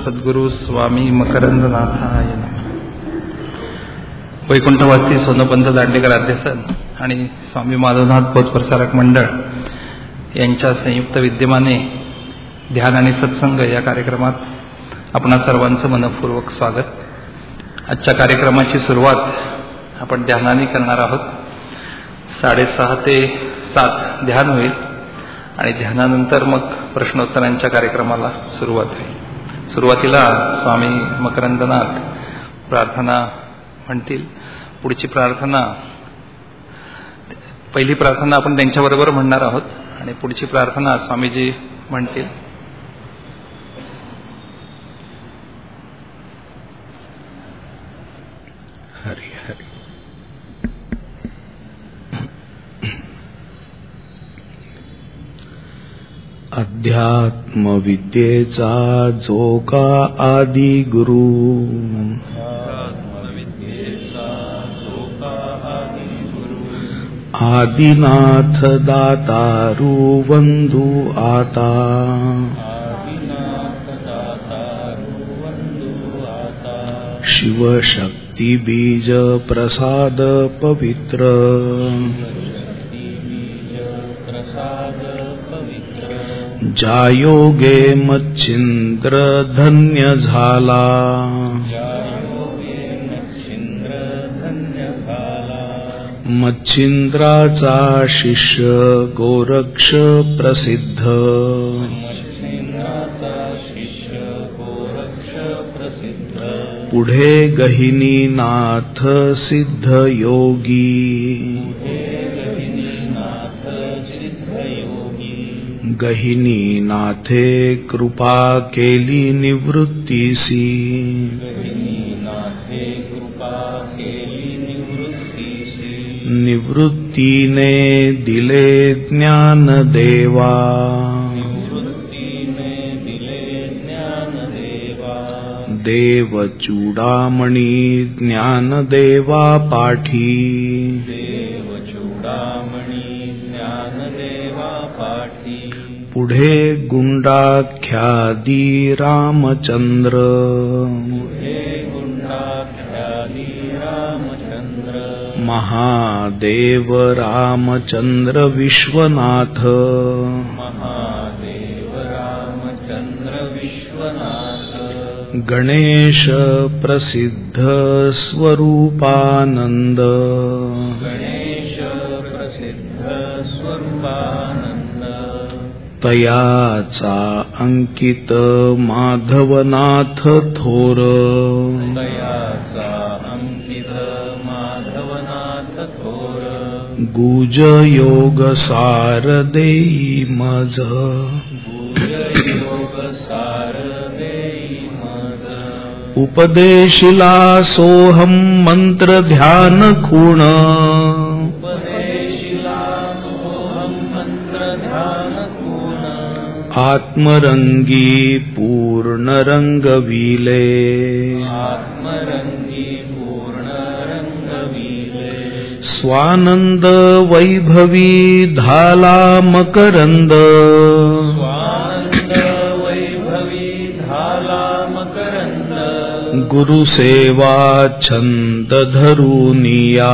सद्गुरु स्वामी मकरंदनाथाय नमः. वैकुंठवासी सोनपंत दांडेकर अध्यसन आणि स्वामी माधवनाथ बोधप्रसारक मंडळ यांच्या संयुक्त विद्यमाने ध्यान आणि सत्संग या कार्यक्रमात आपणा सर्वांचं मनपूर्वक स्वागत. आजच्या कार्यक्रमाची सुरुवात आपण ध्यानाने करणार आहोत. 6:30 ते 7 ध्यान होईल आणि ध्यानानंतर मग प्रश्नोत्तरांच्या कार्यक्रमाला सुरुवात होईल. सुरुवातीला स्वामी मकरंदनाथ प्रार्थना म्हणतील. पुढची प्रार्थना, पहिली प्रार्थना आपण त्यांच्याबरोबर म्हणणार आहोत आणि पुढची प्रार्थना स्वामीजी म्हणतील. हरी हरी. अध्यात्म विद्येचा जो का आदि गुरु, आदिनाथ दातारू वंदू आता, शिवशक्ती बीज प्रसाद पवित्र, जायोगे मच्छिंद्र धन्य झाला, मच्छिंद्राचा शिष्य गोरक्ष प्रसिद्ध, पुढे गहिनीनाथ सिद्ध योगी, गहिनीनाथे कृपा केली निवृत्तीसी, निवृत्तीने दिले ज्ञान देवा, देव चूडामणी ज्ञान देवा पाठी, पुढे गुंडाख्यादी रामचंद्र, महादेव रामचंद्र विश्वनाथ, गणेश प्रसिद्ध स्वरूपानंद, तयाचा अंकित माधवनाथ थोर, गुज योग सार देई मज, उपदेशिला सोहम मंत्र ध्यान खूण, आत्मरंगी पूर्ण रंगविले, स्वानंद वैभवी धाला मकरंद, गुरुसेवा छंद धरुनिया,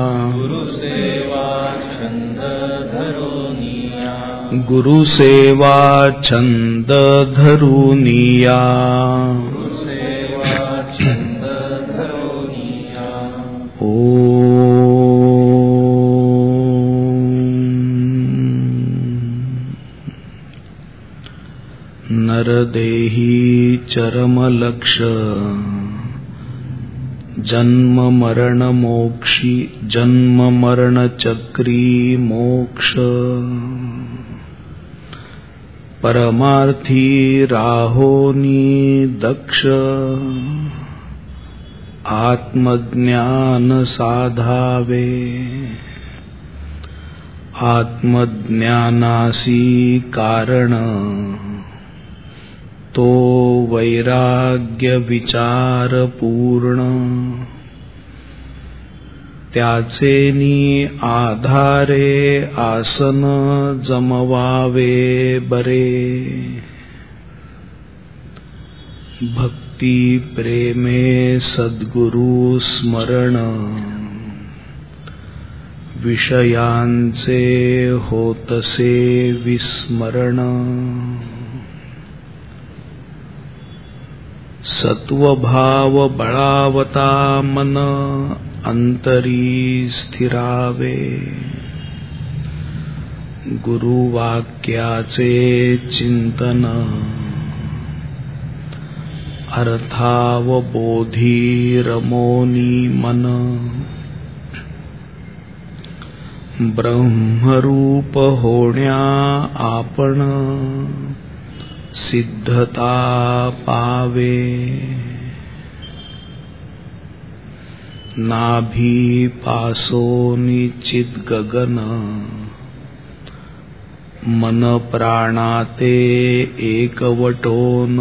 गुरुसेवा छंद धरुनिया, नरदेही चरमलक्ष, जन्म मरण मोक्षी, जन्म मरण चक्री मोक्ष, परमार्थी राहोनी दक्ष, आत्मज्ञान साधावे, आत्मज्ञानासी कारण, तो वैराग्य विचार पूर्ण, त्याचेनी आधारे आसन जमवावे बरे, भक्ती प्रेमे सद्गुरु स्मरण विषयांचे होतसे विस्मरण सत्वभाव बळावता मन अंतरी स्थिरावे गुरुवाक्याचे चिंतन अर्थावबोधी रमोनी मन ब्रह्मरूप होण्या आपण सिद्धता पावे नाभी पासो निचित गगन मन प्राणाते एकवटोन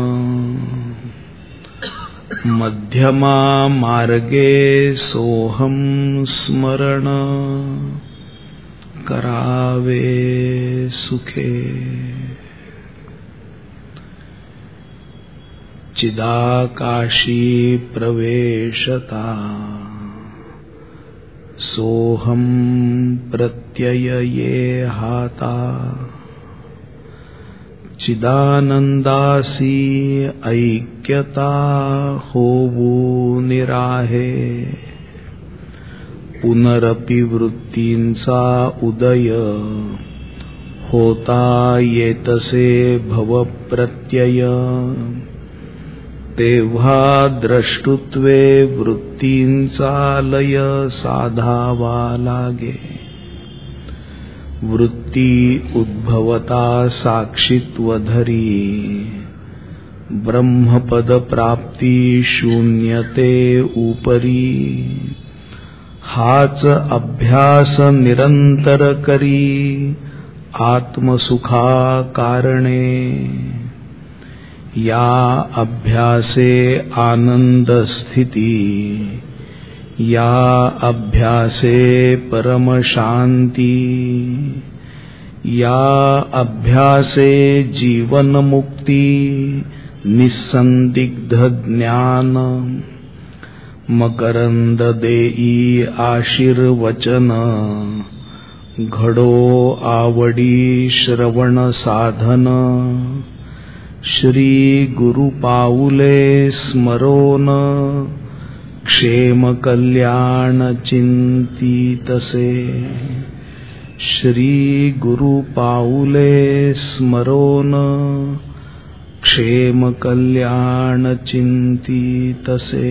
मध्यमा मार्गे सोहम स्मरण करावे सुखे चिदाकाशी प्रवेशता सोहम प्रत्यय ये हाता चिदानंदासी ऐक्यता होवू निराहे पुनरपि वृत्तींचा उदय होता येतसे भवप्रत्यय तेव्हा द्रष्टुत्वे वृत्तींचा लय साधावा लागे वृत्ती उद्भवता साक्षित्व धरी ब्रह्मपद प्राप्ती शून्यते उपरी हाच अभ्यास निरंतर करी आत्मसुखा कारणे या अभ्यासे आनंद स्थिती या अभ्यासे परम शांती या अभ्यासे जीवन मुक्ती निसंदिग्ध ज्ञान मकरंद देई आशीर्वचन घडो आवडी श्रवण साधन श्री गुरु पाऊले स्मरोन क्षेम कल्याण चिंतितसे श्री गुरु पाऊले स्मरोन क्षेम कल्याण चिंतितसे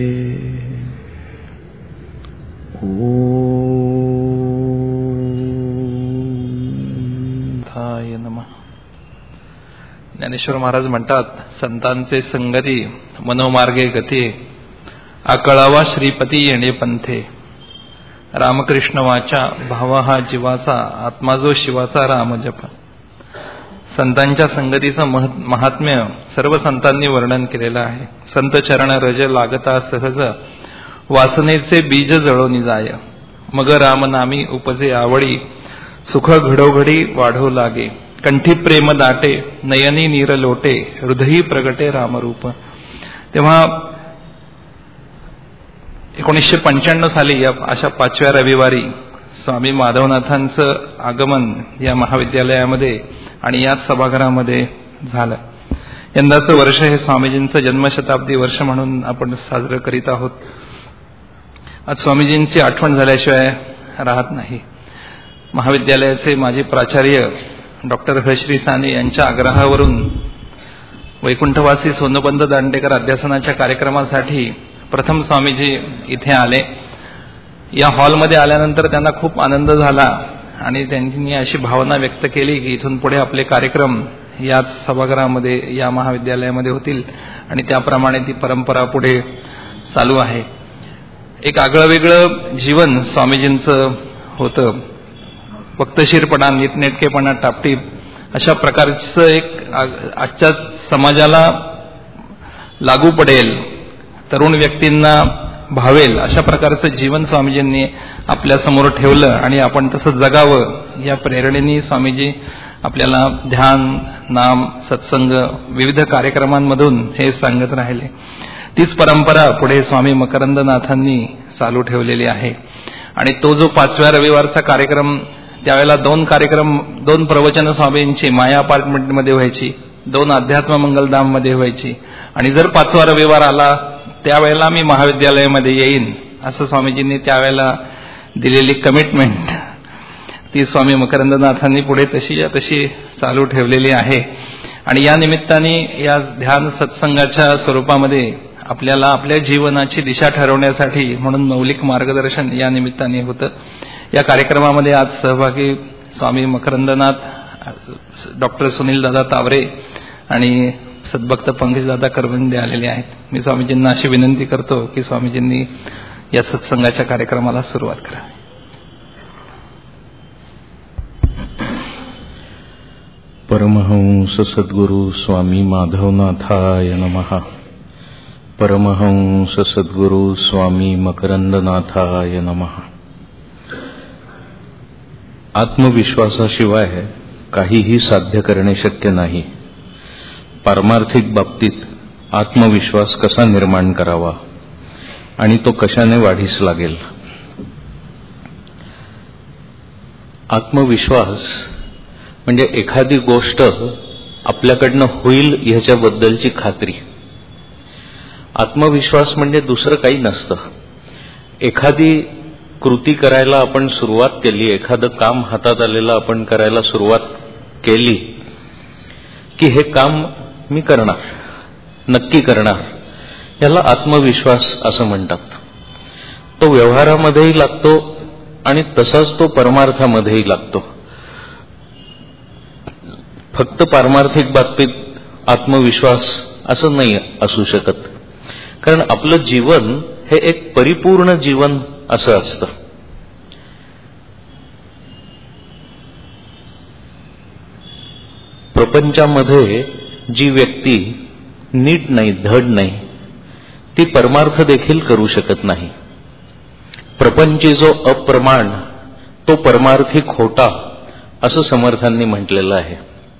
ओम नमः. ज्ञानेश्वर महाराज म्हणतात, संतांचे संगती मनोमार्गे गती आकळावा श्रीपती येणे पंथे. रामकृष्ण वाचा भाव हा जीवाचा आत्मा जो शिवाचा राम जप. संतांच्या संगतीचं महात्म्य सर्व संतांनी वर्णन केलेलं आहे. संत चरण रज लागता सहज वासनेचे बीज जळोनी जाय मग रामनामी उपजे आवडी सुख घडोघडी वाढो लागे कंठी प्रेम दाटे नयनी नीर लोटे हृदयी प्रगटे रामरूप. तेव्हा 1995 साली अशा 5व्या रविवारी स्वामी माधवनाथांचं आगमन या महाविद्यालयामध्ये आणि याच सभागृहामध्ये झालं. यंदाचं वर्ष हे स्वामीजींचं जन्मशताब्दी वर्ष म्हणून आपण साजरं करीत आहोत. आज स्वामीजींची आठवण झाल्याशिवाय राहत नाही. महाविद्यालयाचे माजी प्राचार्य डॉक्टर हश्री साने यांच्या आग्रहावरून वैकुंठवासी सोनबंद दांडेकर अध्यासनाच्या कार्यक्रमासाठी प्रथम स्वामीजी इथे आले. या हॉलमध्ये आल्यानंतर त्यांना खूप आनंद झाला आणि त्यांनी अशी भावना व्यक्त केली की इथून पुढे आपले कार्यक्रम याच सभागृहामध्ये या महाविद्यालयामध्ये होतील आणि त्याप्रमाणे ती परंपरा पुढे चालू आहे. एक आगळं वेगळं जीवन स्वामीजींचं होतं. वक्तशीरपणा, नीटनेटकेपणा, टापटीप अशा प्रकारचं एक आजच्या समाजाला लागू पडेल, तरुण व्यक्तींना भावेल अशा प्रकारचं जीवन स्वामीजींनी आपल्या समोर ठेवलं आणि आपण तसं जगावं या प्रेरणेने स्वामीजी आपल्याला ध्यान, नाम, सत्संग विविध कार्यक्रमांमधून हे सांगत राहिले. तीच परंपरा पुढे स्वामी मकरंदनाथांनी चालू ठेवलेली आहे. आणि तो जो 5व्या रविवारचा कार्यक्रम, त्यावेळेला 2 प्रवचन स्वामींची माया अपार्टमेंटमध्ये व्हायची, 2 अध्यात्म मंगलधाममध्ये व्हायची. आणि जर 5वा रविवार आला त्यावेळेला मी महाविद्यालयामध्ये येईन असं स्वामीजींनी त्यावेळेला दिलेली कमिटमेंट ती स्वामी मकरंदनाथांनी पुढे तशी चालू ठेवलेली आहे. आणि या निमित्ताने या ध्यान सत्संगाच्या स्वरूपामध्ये आपल्याला आपल्या जीवनाची दिशा ठरवण्यासाठी म्हणून मौलिक मार्गदर्शन या निमित्ताने होतं. या कार्यक्रमामध्ये आज सहभागी स्वामी मकरंदनाथ, डॉक्टर सुनील दादा तावरे आणि सद्भक्त पंकजदादा करवंदे आलेले आहेत. मी स्वामीजींना अशी विनंती करतो की स्वामीजींनी या सत्संगाच्या कार्यक्रमाला सुरुवात करावी. परमहंस सद्गुरु स्वामी माधवनाथाय नमः. परमहंस सद्गुरु स्वामी मकरंदनाथाय नमः. आत्मविश्वासाशिवाय काहीही साध्य करणे शक्य नाही. पारमार्थिक बाबतीत आत्मविश्वास कसा निर्माण करावा आणि तो कशाने वाढीस लागेल. आत्मविश्वास म्हणजे एखादी गोष्ट आपल्याकडनं होईल ह्याच्याबद्दलची खात्री. आत्मविश्वास म्हणजे दुसरं काही नसतं. एखादी कृती करायला आपण सुरुवात केली, एखादं काम हातात आलेलं आपण करायला सुरुवात केली की हे काम मी करणार, नक्की करणार, याला आत्मविश्वास असं म्हणतात. तो व्यवहारामध्येही लागतो आणि तसाच तो परमार्थामध्येही लागतो. फक्त पारमार्थिक बाबतीत आत्मविश्वास असं नाही असू शकत, कारण आपलं जीवन हे एक परिपूर्ण जीवन असं असतं. प्रपंचामध्ये जी व्यक्ती नीट नाही, धड नाही, ती परमार्थ देखील करू शकत नाही. प्रपंची जो अप्रमाण तो परमार्थी खोटा असं समर्थांनी म्हटलेलं आहे.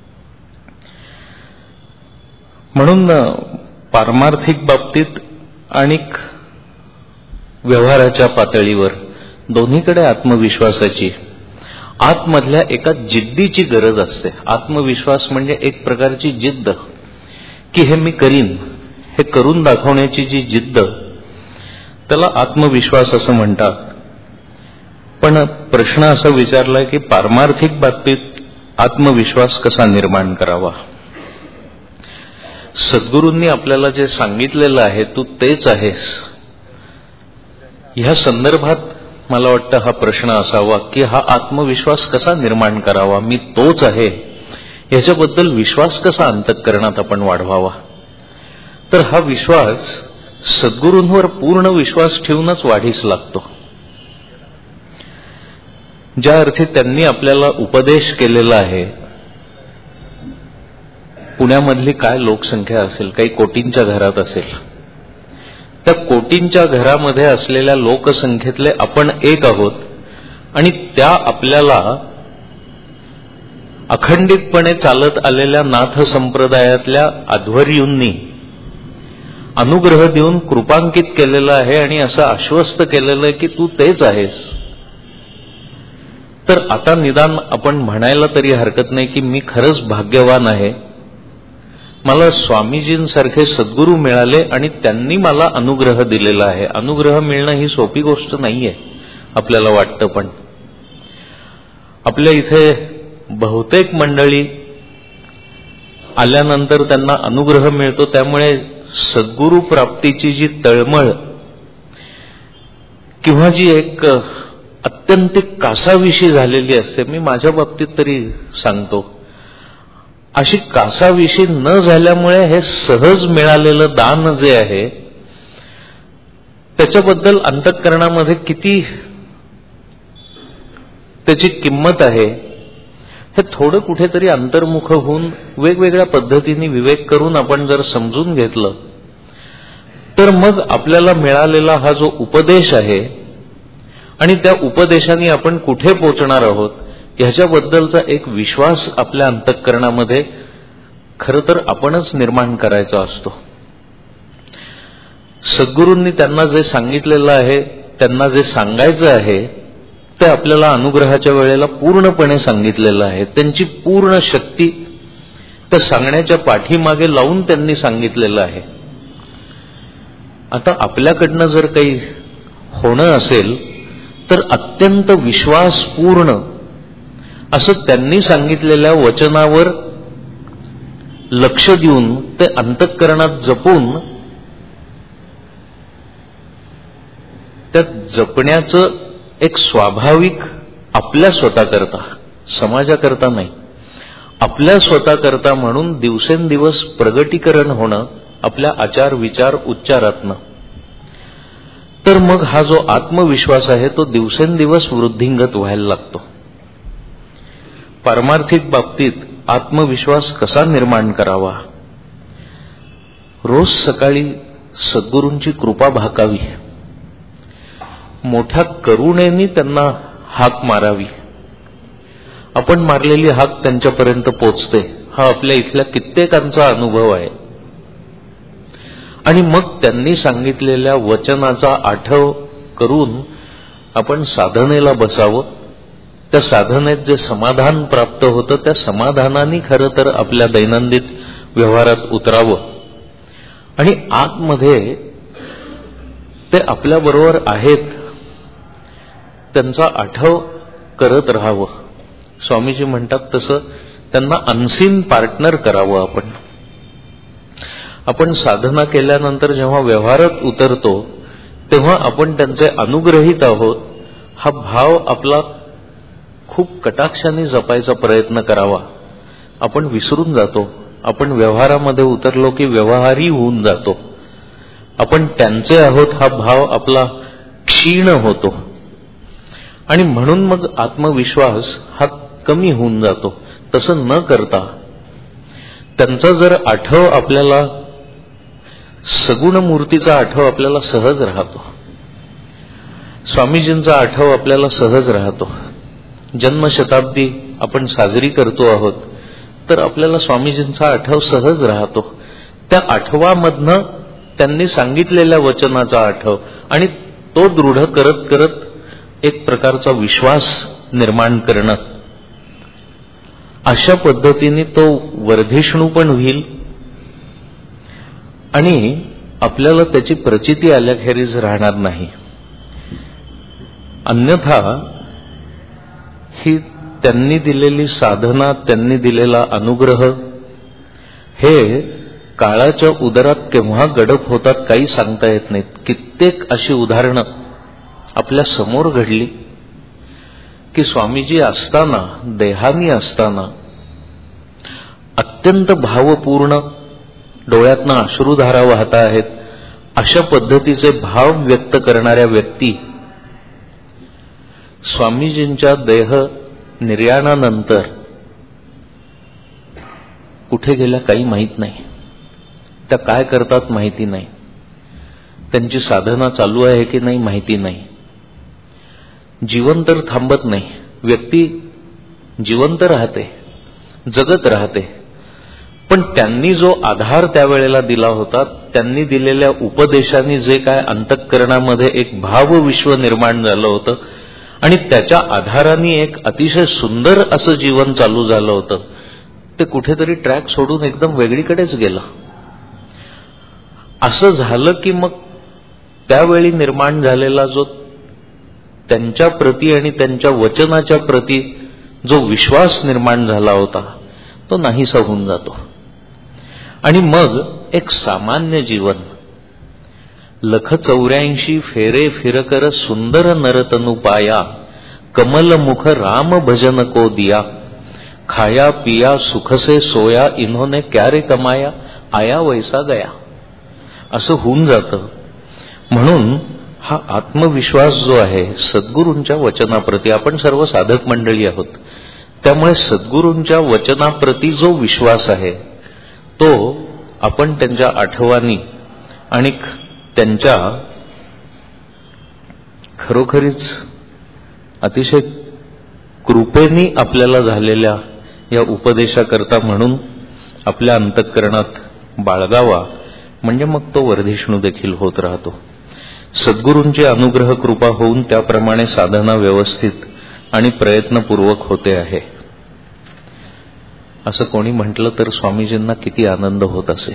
म्हणून पारमार्थिक बाबतीत आणि व्यवहाराच्या पातळीवर दोन्हीकडे आत्मविश्वासाची आतमधल्या एका जिद्दीची गरज असते. आत्मविश्वास म्हणजे एक प्रकारची जिद्द की हे मी करीन, हे करून दाखवण्याची जी जिद्द, त्याला आत्मविश्वास असं म्हणतात. पण प्रश्न असा विचारलाय की पारमार्थिक बाबतीत आत्मविश्वास कसा निर्माण करावा. सद्गुरूंनी आपल्याला जे सांगितलेलं आहे तू तेच आहेस, ह्या संदर्भात मला वाटतं हा प्रश्न असावा की हा आत्मविश्वास कसा निर्माण करावा, मी तोच आहे याच्याबद्दल विश्वास कसा अंतःकरणात आपण वाढवावा. तर हा विश्वास सद्गुरूंवर पूर्ण विश्वास ठेवूनच वाढीस लागतो. ज्या अर्थी त्यांनी आपल्याला उपदेश केलेला आहे, पुण्यामधली काय लोकसंख्या असेल, काही कोटींच्या घरात असेल, त्या कोटींच्या घरामध्ये असलेल्या लोकसंख्येतले आपण एक आहोत आणि त्या आपल्याला अखंडितपणे चालत आलेल्या नाथ संप्रदायातल्या अध्वर्यूंनी अनुग्रह देऊन कृपांकित केलेलं आहे आणि असं आश्वस्त केलेलं आहे की तू तेच आहेस. तर आता निदान आपण म्हणायला तरी हरकत नाही की मी खरंच भाग्यवान आहे, मला स्वामीजींसारखे सद्गुरू मिळाले आणि त्यांनी मला अनुग्रह दिलेला आहे. अनुग्रह मिळणं ही सोपी गोष्ट नाहीये आपल्याला वाटतं, पण आपल्या इथे बहुतेक मंडळी आल्यानंतर त्यांना अनुग्रह मिळतो. त्यामुळे सद्गुरू प्राप्तीची जी तळमळ किंवा जी एक अत्यंतिक कासाविशी झालेली असते, मी माझ्या बाबतीत तरी सांगतो, अशी कासाविशी न झाल्यामुळे हे सहज मिळालेलं दान जे आहे त्याच्याबद्दल अंतःकरणामध्ये किती त्याची किंमत आहे हे थोडं कुठेतरी अंतर्मुख होऊन वेगवेगळ्या पद्धतीने विवेक करून आपण जर समजून घेतलं तर मग आपल्याला मिळालेला हा जो उपदेश आहे आणि त्या उपदेशाने आपण कुठे पोचणार आहोत ह्याच्याबद्दलचा एक विश्वास आपल्या अंतःकरणामध्ये खरं तर आपणच निर्माण करायचा असतो. सद्गुरूंनी त्यांना जे सांगितलेलं आहे, त्यांना जे सांगायचं आहे ते आपल्याला अनुग्रहाच्या वेळेला पूर्णपणे सांगितलेलं आहे. त्यांची पूर्ण शक्ती त्या सांगण्याच्या पाठीमागे लावून त्यांनी सांगितलेलं आहे. आता आपल्याकडनं जर काही होणं असेल तर अत्यंत विश्वासपूर्ण असं त्यांनी सांगितलेल्या वचनावर लक्ष देऊन ते अंतःकरणात जपून त्या जपण्याचं एक स्वाभाविक आपल्या स्वतःकरता, समाजाकरता नाही, आपल्या स्वतःकरता म्हणून दिवसेंदिवस प्रगटीकरण होणं आपल्या आचार विचार उच्चारातनं. तर मग हा जो आत्मविश्वास आहे तो दिवसेंदिवस वृद्धिंगत व्हायला लागतो. पारमार्थिक बाबतीत आत्मविश्वास कसा निर्माण करावा? रोज सकाळी सद्गुरूंची कृपा भाकावी, मोठ्या करुणेने त्यांना हाक मारावी. आपण मारलेली हाक त्यांच्यापर्यंत पोचते, हा आपल्या इथल्या कित्येकांचा अनुभव आहे. आणि मग त्यांनी सांगितलेल्या वचनाचा आठव करून आपण साधनेला बसावं. त्या साधनेत जे समाधान प्राप्त होतं त्या समाधानाने खरं तर आपल्या दैनंदिन व्यवहारात उतरावं आणि आतमध्ये ते आपल्याबरोबर आहेत त्यांचा आठव करत राहावं. स्वामीजी म्हणतात तसं त्यांना अनसीन पार्टनर करावं. आपण साधना केल्यानंतर जेव्हा व्यवहारात उतरतो तेव्हा आपण त्यांचे अनुग्रहित आहोत हा भाव आपला खूप कटाक्षाने जपायचा प्रयत्न करावा. आपण विसरून जातो. आपण व्यवहारामध्ये उतरलो की व्यवहारी होऊन जातो. आपण त्यांचे आहोत हा भाव आपला क्षीण होतो आणि म्हणून मग आत्मविश्वास हा कमी होऊन जातो. तसं न करता त्यांचा जर आठव आपल्याला, सगुण मूर्तीचा आठव आपल्याला सहज राहतो, स्वामीजींचा आठव आपल्याला सहज राहतो. जन्मशताब्दी आपण साजरी करतो आहोत तर आपल्याला स्वामीजींचा आठव सहज राहतो. त्या आठवामधनं त्यांनी सांगितलेल्या वचनाचा आठव आणि तो दृढ करत करत एक प्रकारचा विश्वास निर्माण करणं, अशा पद्धतीने तो वर्धिष्णू पण होईल आणि आपल्याला त्याची प्रचिती आल्याखेरीज राहणार नाही. अन्यथा ही त्यांनी दिलेली साधना, त्यांनी दिलेला अनुग्रह हे काळाच्या उदरात केव्हा गडप होतात काही सांगता येत नाहीत. कित्येक अशी उदाहरणं आपल्या समोर घडली की स्वामीजी असताना, देहानी असताना अत्यंत भावपूर्ण डोळ्यातनं अश्रुधारा वाहत आहेत अशा पद्धतीचे भाव व्यक्त करणाऱ्या व्यक्ती स्वामीजींच्या देह निर्याणानंतर कुठे गेल्या काही माहीत नाही. त्या काय करतात माहिती नाही. त्यांची साधना चालू आहे की नाही माहिती नाही. जीवन तर थांबत नाही. व्यक्ती जिवंत राहते, जगत राहते, पण त्यांनी जो आधार त्यावेळेला दिला होता, त्यांनी दिलेल्या उपदेशांनी जे काय अंतःकरणामध्ये एक भावविश्व निर्माण झालं होतं आणि त्याच्या आधाराने एक अतिशय सुंदर असं जीवन चालू झालं होतं, ते कुठेतरी ट्रॅक सोडून एकदम वेगळीकडेच गेलं. असं झालं की मग त्यावेळी निर्माण झालेला जो त्यांच्या प्रती आणि त्यांच्या वचनाच्या प्रती जो विश्वास निर्माण झाला होता तो नाहीसा होऊन जातो आणि मग एक सामान्य जीवन, लख 84 फेरे फिरकर सुंदर नरतनु पाया, कमल मुख राम भजन को दिया, खाया पिया सुख से सोया, इन्होंने क्या रे कमाया, आया वैसा गया, असं होऊन जातं. म्हणून हा आत्मविश्वास जो आहे सद्गुरूंच्या वचनाप्रती, आपण सर्व साधक मंडळी आहोत, त्यामुळे सद्गुरूंच्या वचनाप्रती जो विश्वास आहे तो आपण त्यांच्या आठवणी आणि त्यांच्या खरोखरीच अतिशय कृपेनी आपल्याला झालेल्या या उपदेशाकरता म्हणून आपल्या अंतःकरणात बाळगावा, म्हणजे मग तो वर्धिष्णू देखील होत राहतो. सद्गुरूंची अनुग्रह कृपा होऊन त्याप्रमाणे साधना व्यवस्थित आणि प्रयत्नपूर्वक होते आहे. असं कोणी म्हटलं तर स्वामीजींना किती आनंद होत असे.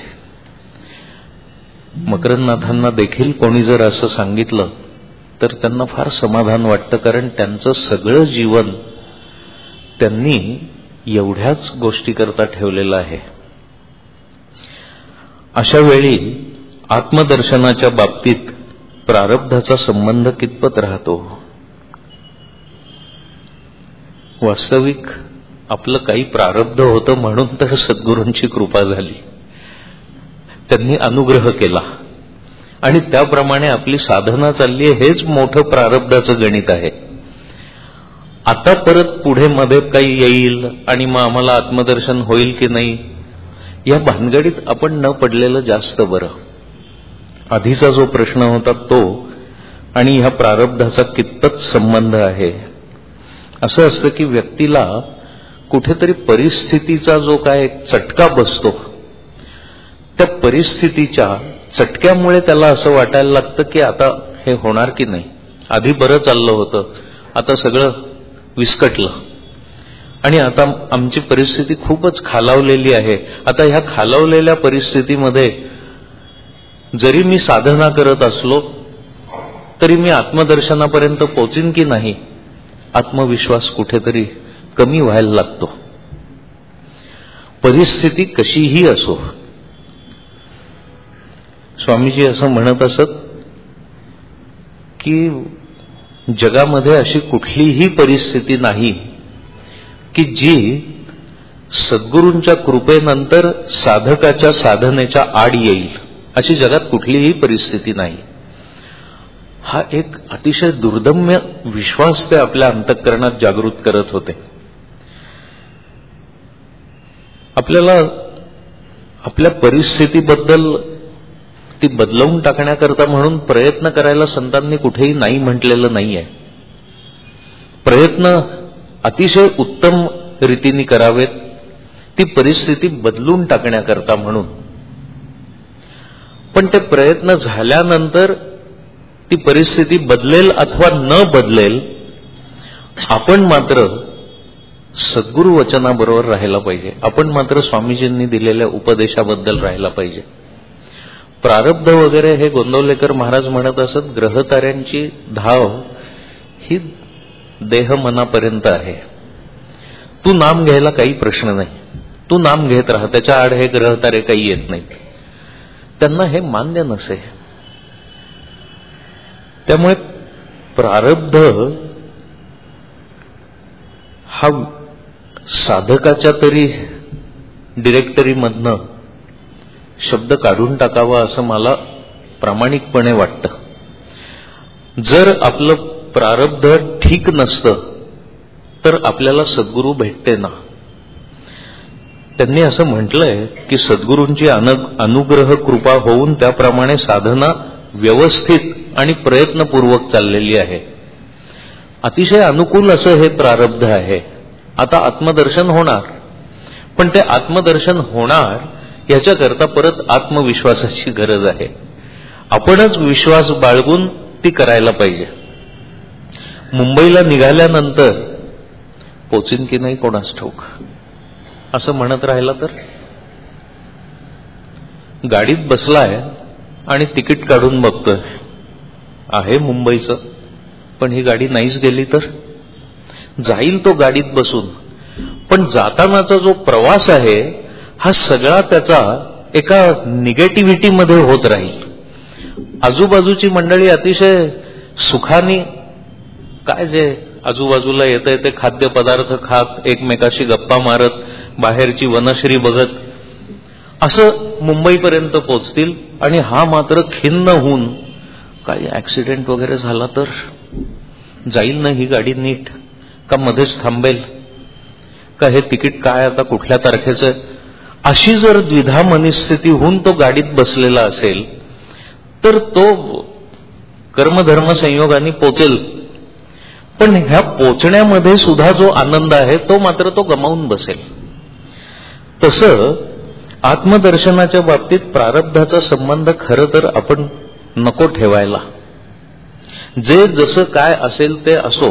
मकरंदनाथांना देखील कोणी जर असं सांगितलं तर त्यांना फार समाधान वाटतं, कारण त्यांचं सगळं जीवन त्यांनी एवढ्याच गोष्टीकरता ठेवलेलं आहे. अशा वेळी आत्मदर्शनाच्या बाबतीत प्रारब्धाचा संबंध कितपत राहतो? वास्तविक आपलं काही प्रारब्ध होतं म्हणून तर सद्गुरूंची कृपा झाली, त्यांनी अनुग्रह केला आणि त्याप्रमाणे आपली साधना चालली आहे. हेच मोठं प्रारब्धाचं गणित आहे. आता परत पुढे मध्ये काही येईल आणि मग आम्हाला आत्मदर्शन होईल की नाही, या भानगडीत आपण न पडलेलं जास्त बरं. आधीचा जो प्रश्न होता तो आणि ह्या प्रारब्धाचा कितपत संबंध आहे. असं असतं की व्यक्तीला कुठेतरी परिस्थितीचा जो काय चटका बसतो, त्या परिस्थितीच्या चटक्यामुळे त्याला असं वाटायला लागतं की आता हे होणार की नाही. आधी बरं चाललं होतं, आता सगळं विस्कटलं आणि आता आमची परिस्थिती खूपच खालावलेली आहे. आता ह्या खालावलेल्या परिस्थितीमध्ये जरी मी साधना करत असलो तरी मी आत्मदर्शनापर्यंत पोचीन की नाही, आत्मविश्वास कुठेतरी कमी व्हायला लागतो. परिस्थिती कशीही असो. स्वामीजी असं म्हणत असत की जगामध्ये अशी कुठलीही परिस्थिती नाही की जी सद्गुरूंच्या कृपेनंतर साधकाच्या साधनेच्या आड येईल. अशी जगात कुठलीही परिस्थिती नाही. हा एक अतिशय दुर्दम्य विश्वास ते आपल्या अंतःकरणात जागृत करत होते. आपल्याला आपल्या परिस्थितीबद्दल ती बदलवून टाकण्याकरता म्हणून प्रयत्न करायला संतांनी कुठेही नाही म्हटलेलं नाहीये. प्रयत्न अतिशय उत्तम रीतीने करावेत ती परिस्थिती बदलून टाकण्याकरता म्हणून. पण ते प्रयत्न झाल्यानंतर ती परिस्थिती बदलेल अथवा न बदलेल, आपण मात्र सद्गुरु वचनाबरोबर राहायला पाहिजे. आपण मात्र स्वामीजींनी दिलेल्या उपदेशाबद्दल राहायला पाहिजे. प्रारब्ध वगैरे हे गोंदवलेकर महाराज म्हणत असत, ग्रहताऱ्यांची धाव ही देह मनापर्यंत आहे. तू नाम घ्यायला काही प्रश्न नाही, तू नाम घेत राहा, त्याच्या आड हे ग्रहतारे काही येत नाहीत. त्यांना हे मान्य नसे. त्यामुळे प्रारब्ध हा साधकाच्या तरी डिरेक्टरीमधनं शब्द काढून टाकावा असं मला प्रामाणिकपणे वाटतं. जर आपलं प्रारब्ध ठीक नसतं तर आपल्याला सद्गुरू भेटते ना. त्यांनी असं म्हटलंय की सद्गुरूंची अनुग्रह कृपा होऊन त्याप्रमाणे साधना व्यवस्थित आणि प्रयत्नपूर्वक चाललेली आहे. अतिशय अनुकूल असं हे प्रारब्ध आहे. आता आत्मदर्शन होणार, पण ते आत्मदर्शन होणार याच्याकरता परत आत्मविश्वासाची गरज आहे. आपणच विश्वास बाळगून ती करायला पाहिजे. मुंबईला निघाल्यानंतर पोचीन की नाही कोणास ठाऊक असं म्हणत राहिला तर, गाडीत बसलाय आणि तिकीट काढून बघतोय आहे मुंबईचं, पण ही गाडी नाहीच गेली तर जाईल तो गाडीत बसून. पण जातानाचा जो प्रवास आहे हा सगळा त्याचा एका निगेटिव्हिटीमध्ये होत राहील. आजूबाजूची मंडळी अतिशय सुखाने काय जे आजूबाजूला येतंय ते खाद्यपदार्थ खात, एकमेकाशी गप्पा मारत, बाहेरची वनश्री बघत असं मुंबईपर्यंत पोचतील. आणि हा मात्र खिन्न होऊन काही ऍक्सिडेंट वगैरे झाला तर जाईल ना ही गाडी नीट, का मध्येच थांबेल, का हे तिकीट काय आता कुठल्या तारखेचं, अशी जर द्विधा मनस्थिती होऊन तो गाडीत बसलेला असेल तर तो कर्मधर्म संयोगाने पोचेल, पण ह्या पोचण्यामध्ये सुद्धा जो आनंद आहे तो मात्र तो गमावून बसेल. तसं आत्मदर्शनाच्या बाबतीत प्रारब्धाचा संबंध खरं तर आपण नको ठेवायला. जे जसं काय असेल ते असो,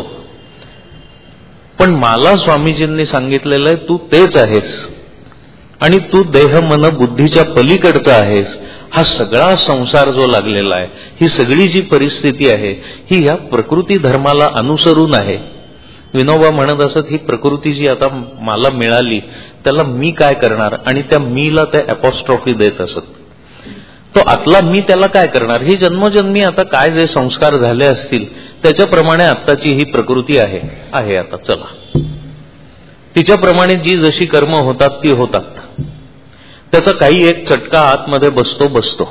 पण मला स्वामीजींनी सांगितलेलं आहे तू तेच आहेस आणि तू देह मन बुद्धीच्या पलीकडचा आहेस. हा सगळा संसार जो लागलेला आहे, ही सगळी जी परिस्थिती आहे, ही या प्रकृती धर्माला अनुसरून आहे. विनोबा म्हणत असत, ही प्रकृती जी आता मला मिळाली त्याला मी काय करणार, आणि त्या मीला ते अपॉस्ट्रॉफी देत असत. तो आतला मी त्याला काय करणार. ही जन्मोजन्मी आता काय जे संस्कार झाले असतील त्याच्याप्रमाणे आत्ताची ही प्रकृती आहे आता चला, तिच्याप्रमाणे जी जशी कर्म होतात ती होतात. त्याचा काही एक चटका आतमध्ये बसतो.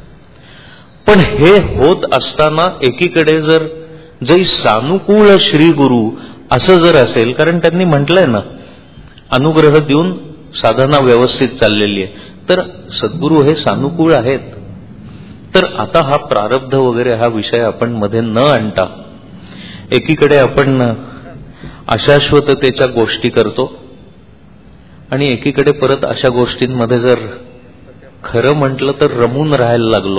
पण हे होत असताना एकीकडे जर जै सानुकूळ श्री गुरु असं जर असेल, कारण त्यांनी म्हटलंय ना अनुग्रह देऊन साधना व्यवस्थित चाललेली आहे, तर सद्गुरू हे सानुकूळ आहेत. तर आता हा प्रारब्ध वगैरे हा विषय आपण मध्ये न आणता एकीकडे आपण अशाश्वततेच्या गोष्टी करतो आणि एकीकडे परत अशा गोष्टींमध्ये जर खरं म्हटलं तर रमून राहायला लागलो.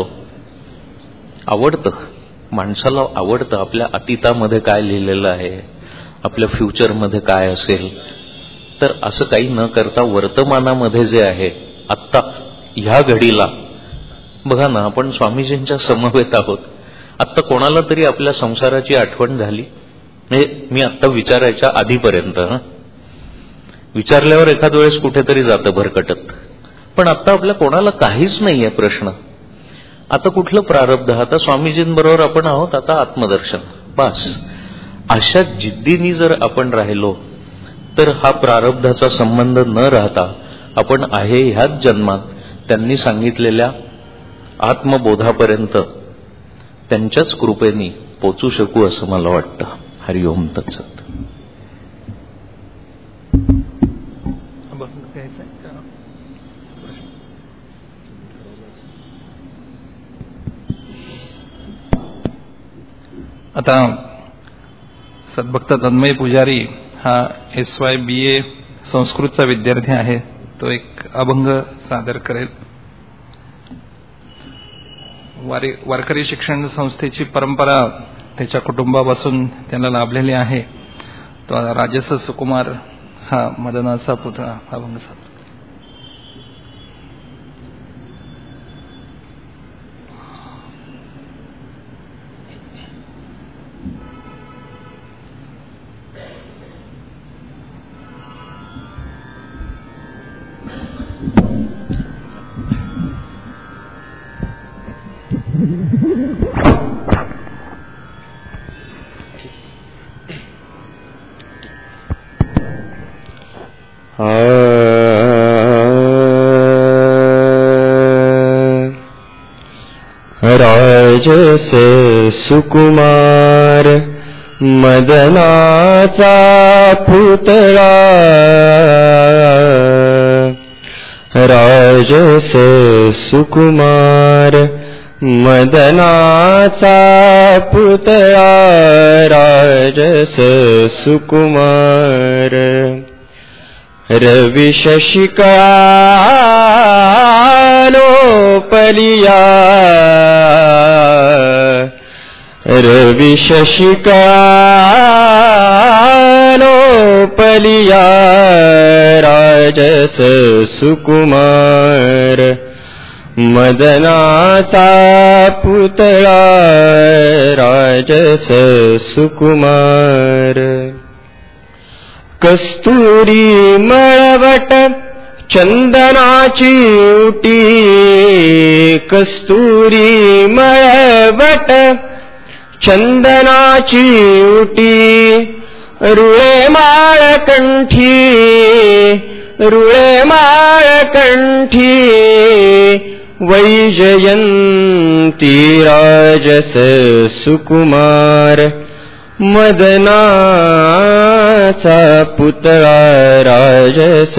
आवडतं माणसाला, आवडतं आपल्या अतीतामध्ये काय लिहिलेलं आहे, आपल्या फ्युचरमध्ये काय असेल. तर असं काही न करता वर्तमानामध्ये जे आहे आत्ता ह्या घडीला बघा ना, आपण स्वामीजींच्या समवेत आहोत. आत्ता कोणाला तरी आपल्या संसाराची आठवण झाली, म्हणजे मी आत्ता विचारायच्या आधीपर्यंत, विचारल्यावर एखाद वेळेस कुठेतरी जातं भरकटत, पण आता आपल्या कोणाला काहीच नाहीये प्रश्न. आता कुठलं प्रारब्ध, आता स्वामीजींबरोबर आपण आहोत, आता आत्मदर्शन बस. अशा जिद्दीने जर आपण राहिलो तर हा प्रारब्धाचा संबंध न राहता आपण आहे ह्याच जन्मात त्यांनी सांगितलेल्या आत्मबोधापर्यंत त्यांच्याच कृपेने पोचू शकू असं मला वाटतं. हरिओम तत्सत. आता सद्भक्त तन्मय पुजारी हा SY BA संस्कृतचा विद्यार्थी आहे. तो एक अभंग सादर करेल. वारकरी शिक्षण संस्थेची परंपरा त्याच्या कुटुंबापासून त्यांना लाभलेली आहे. तो राजस सुकुमार हा मदनाचा पुतळा अभंग सादर. राजस सुकुमार मदनाचा पुतळा, राजस सुकुमार मदनाचा पुतळा, राजस सुकुमार. रवि शशिकळा लोपलिया, रवि शशिकळा लोपलिया, राजस सुकुमार मदनाचा पुतळा, राजस सुकुमार. कस्तुरी मळवट चंदनाची उटी, कस्तुरी मळवट चंदनाची उटी, रुळे माळ कंठी, रुळे माळ कंठी, वैजयंती राजस सुकुमार मदनाचा पुतळा, राजस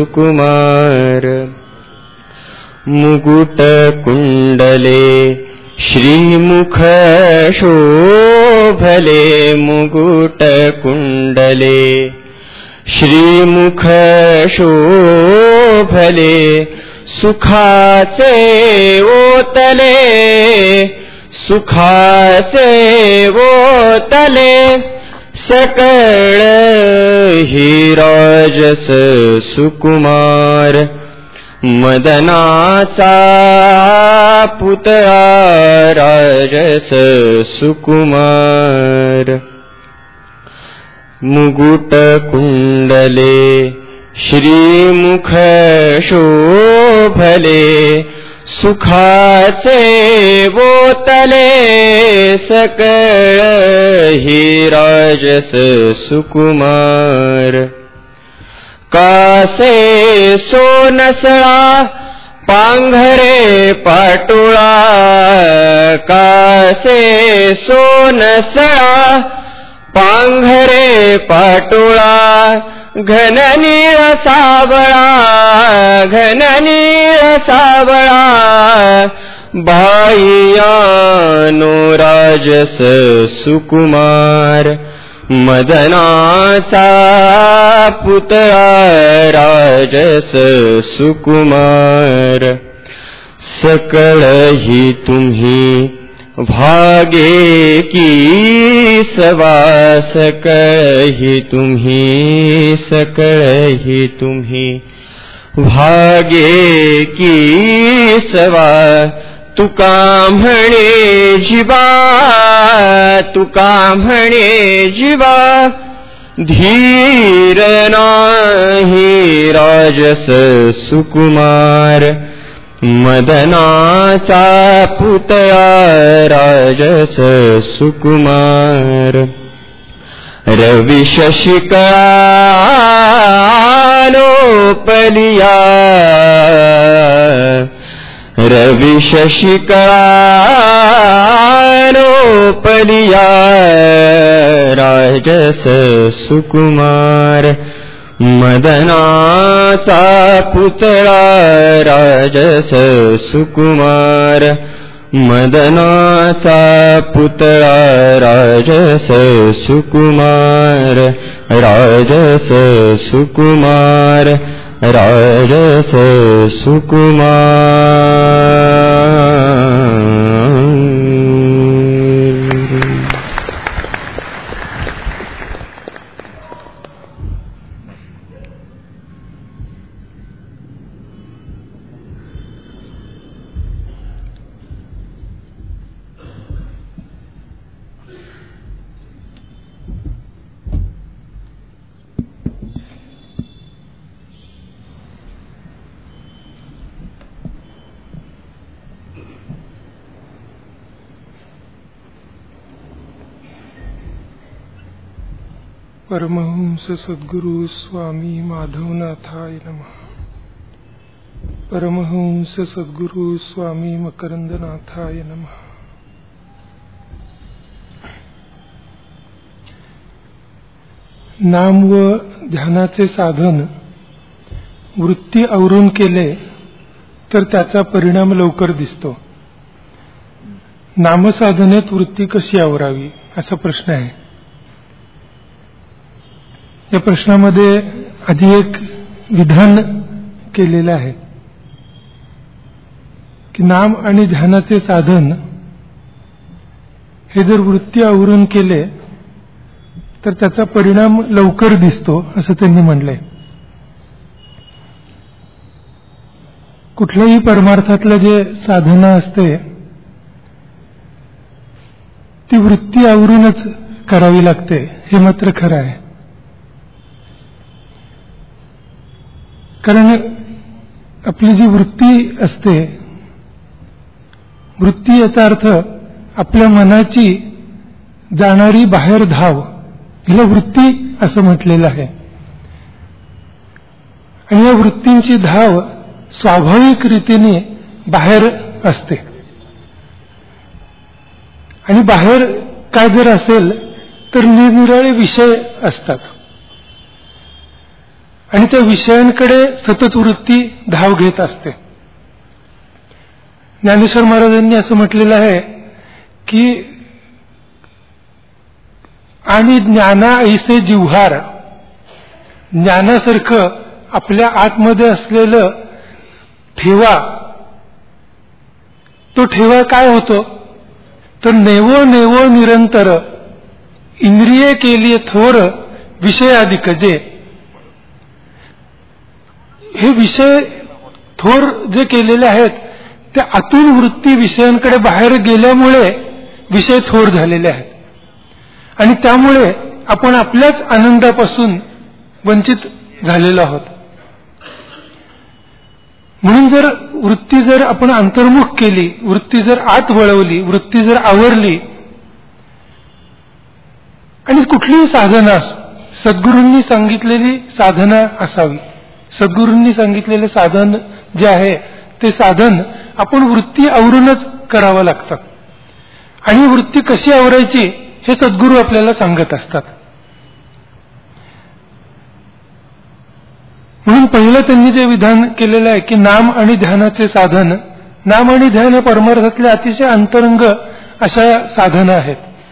सुकुमार. मुकुट कुंडले श्रीमुख शोभले मुकुट कुंडले श्रीमुख शोभले सुखाचे ओतले सुखाचे ओतले सकळ हि राजस सुकुमार मदनाचा पुतळा राजस सुकुमार मुकुट कुंडले श्रीमुख शोभले सुखाचे बोतले सकळ हि राजस सुकुमार कासे सोनसळा पांघरे पाटोळा कासे सोनसळा पांघरे पाटोळा घननीळ सावळा घननीळ सावळा बाह्यानो राजस सुकुमार मदनाचा पुतळा राजस सुकुमार सकळ हि तुम्ही भागे की सवा सकळ हि तुम्ही भागे की सवा तुका म्हणे जीवा धीर नाही राजस सुकुमार मदनाचा पुतळा राजस सुकुमार रवि शशिकळा लोपलिया रवि शशिकळा लोपलिया राजस सुकुमार मदनाचा पुतळा राजस सुकुमार मदनाचा पुतळा राजस सुकुमार राजस सुकुमार राजस सुकुमार परमहंस सद्गुरु स्वामी माधवनाथाय नमः. परमहंस सद्गुरु स्वामी मकरंदनाथाय नमः. नाम व ध्यानाचे साधन वृत्ती आवरून केले तर त्याचा परिणाम लवकर दिसतो. नामसाधनेत वृत्ती कशी आवरावी असा प्रश्न आहे. या प्रश्नामध्ये आधी एक विधान केलेलं आहे की नाम आणि ध्यानाचे साधन हे जर वृत्ती आवरून केले तर त्याचा परिणाम लवकर दिसतो असं त्यांनी म्हणलंय. कुठल्याही परमार्थातलं जे साधना असते ती वृत्ती आवरूनच करावी लागते हे मात्र खरं आहे. कारण आपली जी वृत्ती असते, वृत्ती याचा अर्थ आपल्या मनाची जाणारी बाहेर धाव, हिला वृत्ती असं म्हटलेलं आहे. आणि या वृत्तींची धाव स्वाभाविक रीतीने बाहेर असते. आणि बाहेर काय जर असेल तर निरनिराळे विषय असतात आणि त्या विषयांकडे सतत वृत्ती धाव घेत असते. ज्ञानेश्वर महाराजांनी असं म्हटलेलं आहे की आणि ज्ञाना ऐसे जिव्हार, ज्ञानासारखं आपल्या आतमध्ये असलेलं ठेवा, तो ठेवा काय होतो तर नेवो नेवो निरंतर, इंद्रिये केली थोर विषयाधिक जे. हे विषय थोर जे केलेले आहेत ते आतून वृत्ती विषयांकडे बाहेर गेल्यामुळे विषय थोर झालेले आहेत आणि त्यामुळे आपण आपल्याच आनंदापासून वंचित झालेलो आहोत. म्हणून जर वृत्ती जर आपण अंतर्मुख केली, वृत्ती जर आत वळवली, वृत्ती जर आवरली आणि कुठलीही साधना सद्गुरूंनी सांगितलेली साधना असावी. सद्गुरूंनी सांगितलेले साधन जे आहे ते साधन आपण वृत्ती आवरूनच करावं लागतं आणि वृत्ती कशी आवरायची हे सद्गुरू आपल्याला सांगत असतात. म्हणून पहिलं त्यांनी जे विधान केलेलं आहे की नाम आणि ध्यानाचे साधन, नाम आणि ध्यान हे परमार्थातले अतिशय अंतरंग अशा साधना आहेत.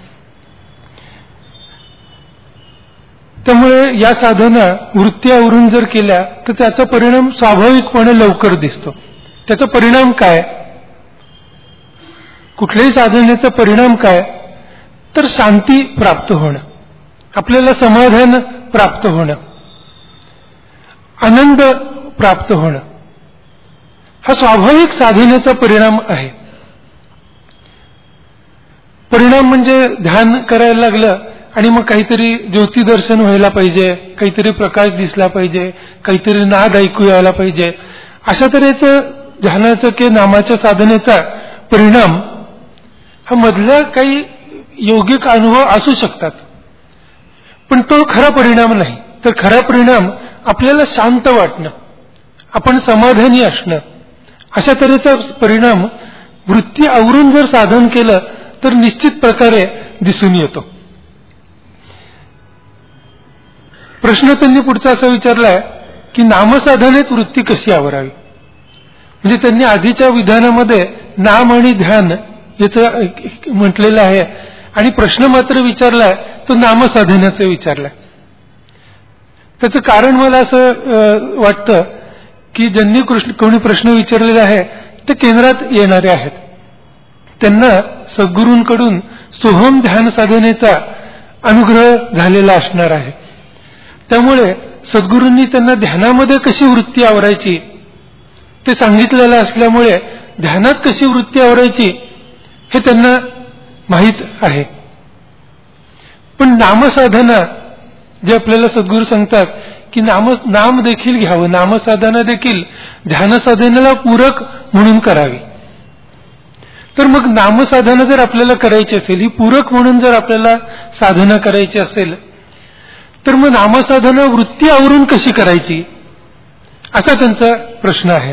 त्यामुळे या साधना वृत्ती आवरून जर केल्या तर त्याचा परिणाम स्वाभाविकपणे लवकर दिसतो. त्याचा परिणाम काय, कुठल्याही साधनेचा परिणाम काय तर शांती प्राप्त होणं, आपल्याला समाधान प्राप्त होणं, आनंद प्राप्त होणं, हा स्वाभाविक साधनेचा परिणाम आहे. परिणाम म्हणजे ध्यान करायला लागलं आणि मग काहीतरी ज्योतिदर्शन व्हायला पाहिजे, काहीतरी प्रकाश दिसला पाहिजे, काहीतरी नाद ऐकू यायला पाहिजे, अशा तऱ्हेचं ध्यानाचं किंवा नामाच्या साधनेचा परिणाम हा मधला काही योगिक अनुभव असू शकतात, पण तो खरा परिणाम नाही. तर खरा परिणाम आपल्याला शांत वाटणं, आपण समाधानी असणं, अशा तऱ्हेचा परिणाम वृत्ती आवरून जर साधन केलं तर निश्चित प्रकारे दिसून येतो. प्रश्न त्यांनी पुढचा असा विचारलाय की नामसाधनेत वृत्ती कशी आवरावी. म्हणजे त्यांनी आधीच्या विधानामध्ये नाम आणि ध्यान याचं म्हटलेलं आहे आणि प्रश्न मात्र विचारलाय तो नामसाधनेचा विचारलाय. त्याचं कारण मला असं वाटतं की ज्यांनी कोणी प्रश्न विचारलेला आहे ते केंद्रात येणारे आहेत, त्यांना सद्गुरूंकडून सोहम ध्यान साधनेचा अनुग्रह झालेला असणार आहे. त्यामुळे सद्गुरूंनी त्यांना ध्यानामध्ये कशी वृत्ती आवरायची ते सांगितलेलं असल्यामुळे ध्यानात कशी वृत्ती आवरायची हे त्यांना माहीत आहे. पण नामसाधना जे आपल्याला सद्गुरू सांगतात की नाम देखील घ्यावं, नामसाधना देखील ध्यानसाधनेला पूरक म्हणून करावी. तर मग नामसाधना जर आपल्याला करायची असेल, ही पूरक म्हणून जर आपल्याला साधना करायची असेल तर मग नामसाधना वृत्ती आवरून कशी करायची असा त्यांचा प्रश्न आहे.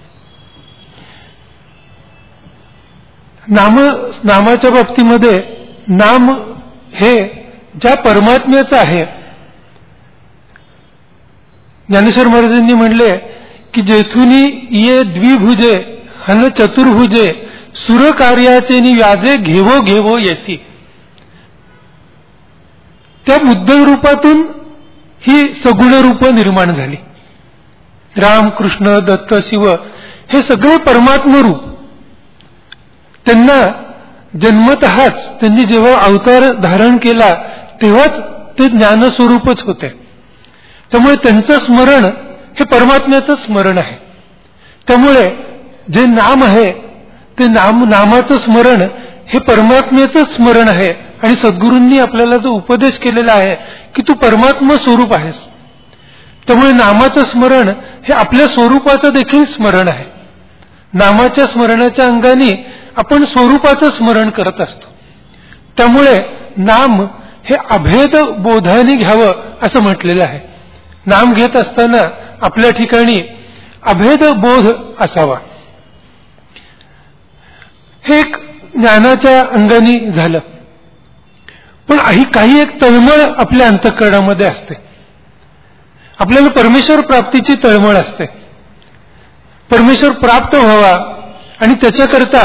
नामाच्या बाबतीमध्ये नाम हे ज्या परमात्म्याचं आहे, ज्ञानेश्वर महाराजांनी म्हणले की जेथुनी ये द्विभुजे हन चतुर्भुजे सुर कार्याचे नि व्याजे घेवो घेवो येसी. त्या मुद्दल रूपातून ही सगुण रूप निर्माण झाली. राम, कृष्ण, दत्त, शिव हे सगळे परमात्म रूप. त्यांना जन्मतःच त्यांनी जेव्हा अवतार धारण केला तेव्हाच ते ज्ञानस्वरूपच होते. त्यामुळे त्यांचं स्मरण हे परमात्म्याचं स्मरण आहे. त्यामुळे जे नाम आहे ते नामाचं स्मरण हे परमात्म्याचं स्मरण आहे आणि सद्गुरूंनी आपल्याला जो उपदेश केलेला आहे की तू परमात्मा स्वरूप आहेस. त्यामुळे नामाचं स्मरण हे आपल्या स्वरूपाचं देखील स्मरण आहे. नामाच्या स्मरणाच्या अंगाने आपण स्वरूपाचं स्मरण करत असतो. त्यामुळे नाम हे अभेद बोधाने घ्यावं असं म्हटलेलं आहे. नाम घेत असताना आपल्या ठिकाणी अभेद बोध असावा. हे एक ज्ञानाच्या अंगाने झालं. पण काही एक तळमळ आपल्या अंतःकरणामध्ये असते. आपल्याला परमेश्वर प्राप्तीची तळमळ असते. परमेश्वर प्राप्त व्हावा आणि त्याच्याकरता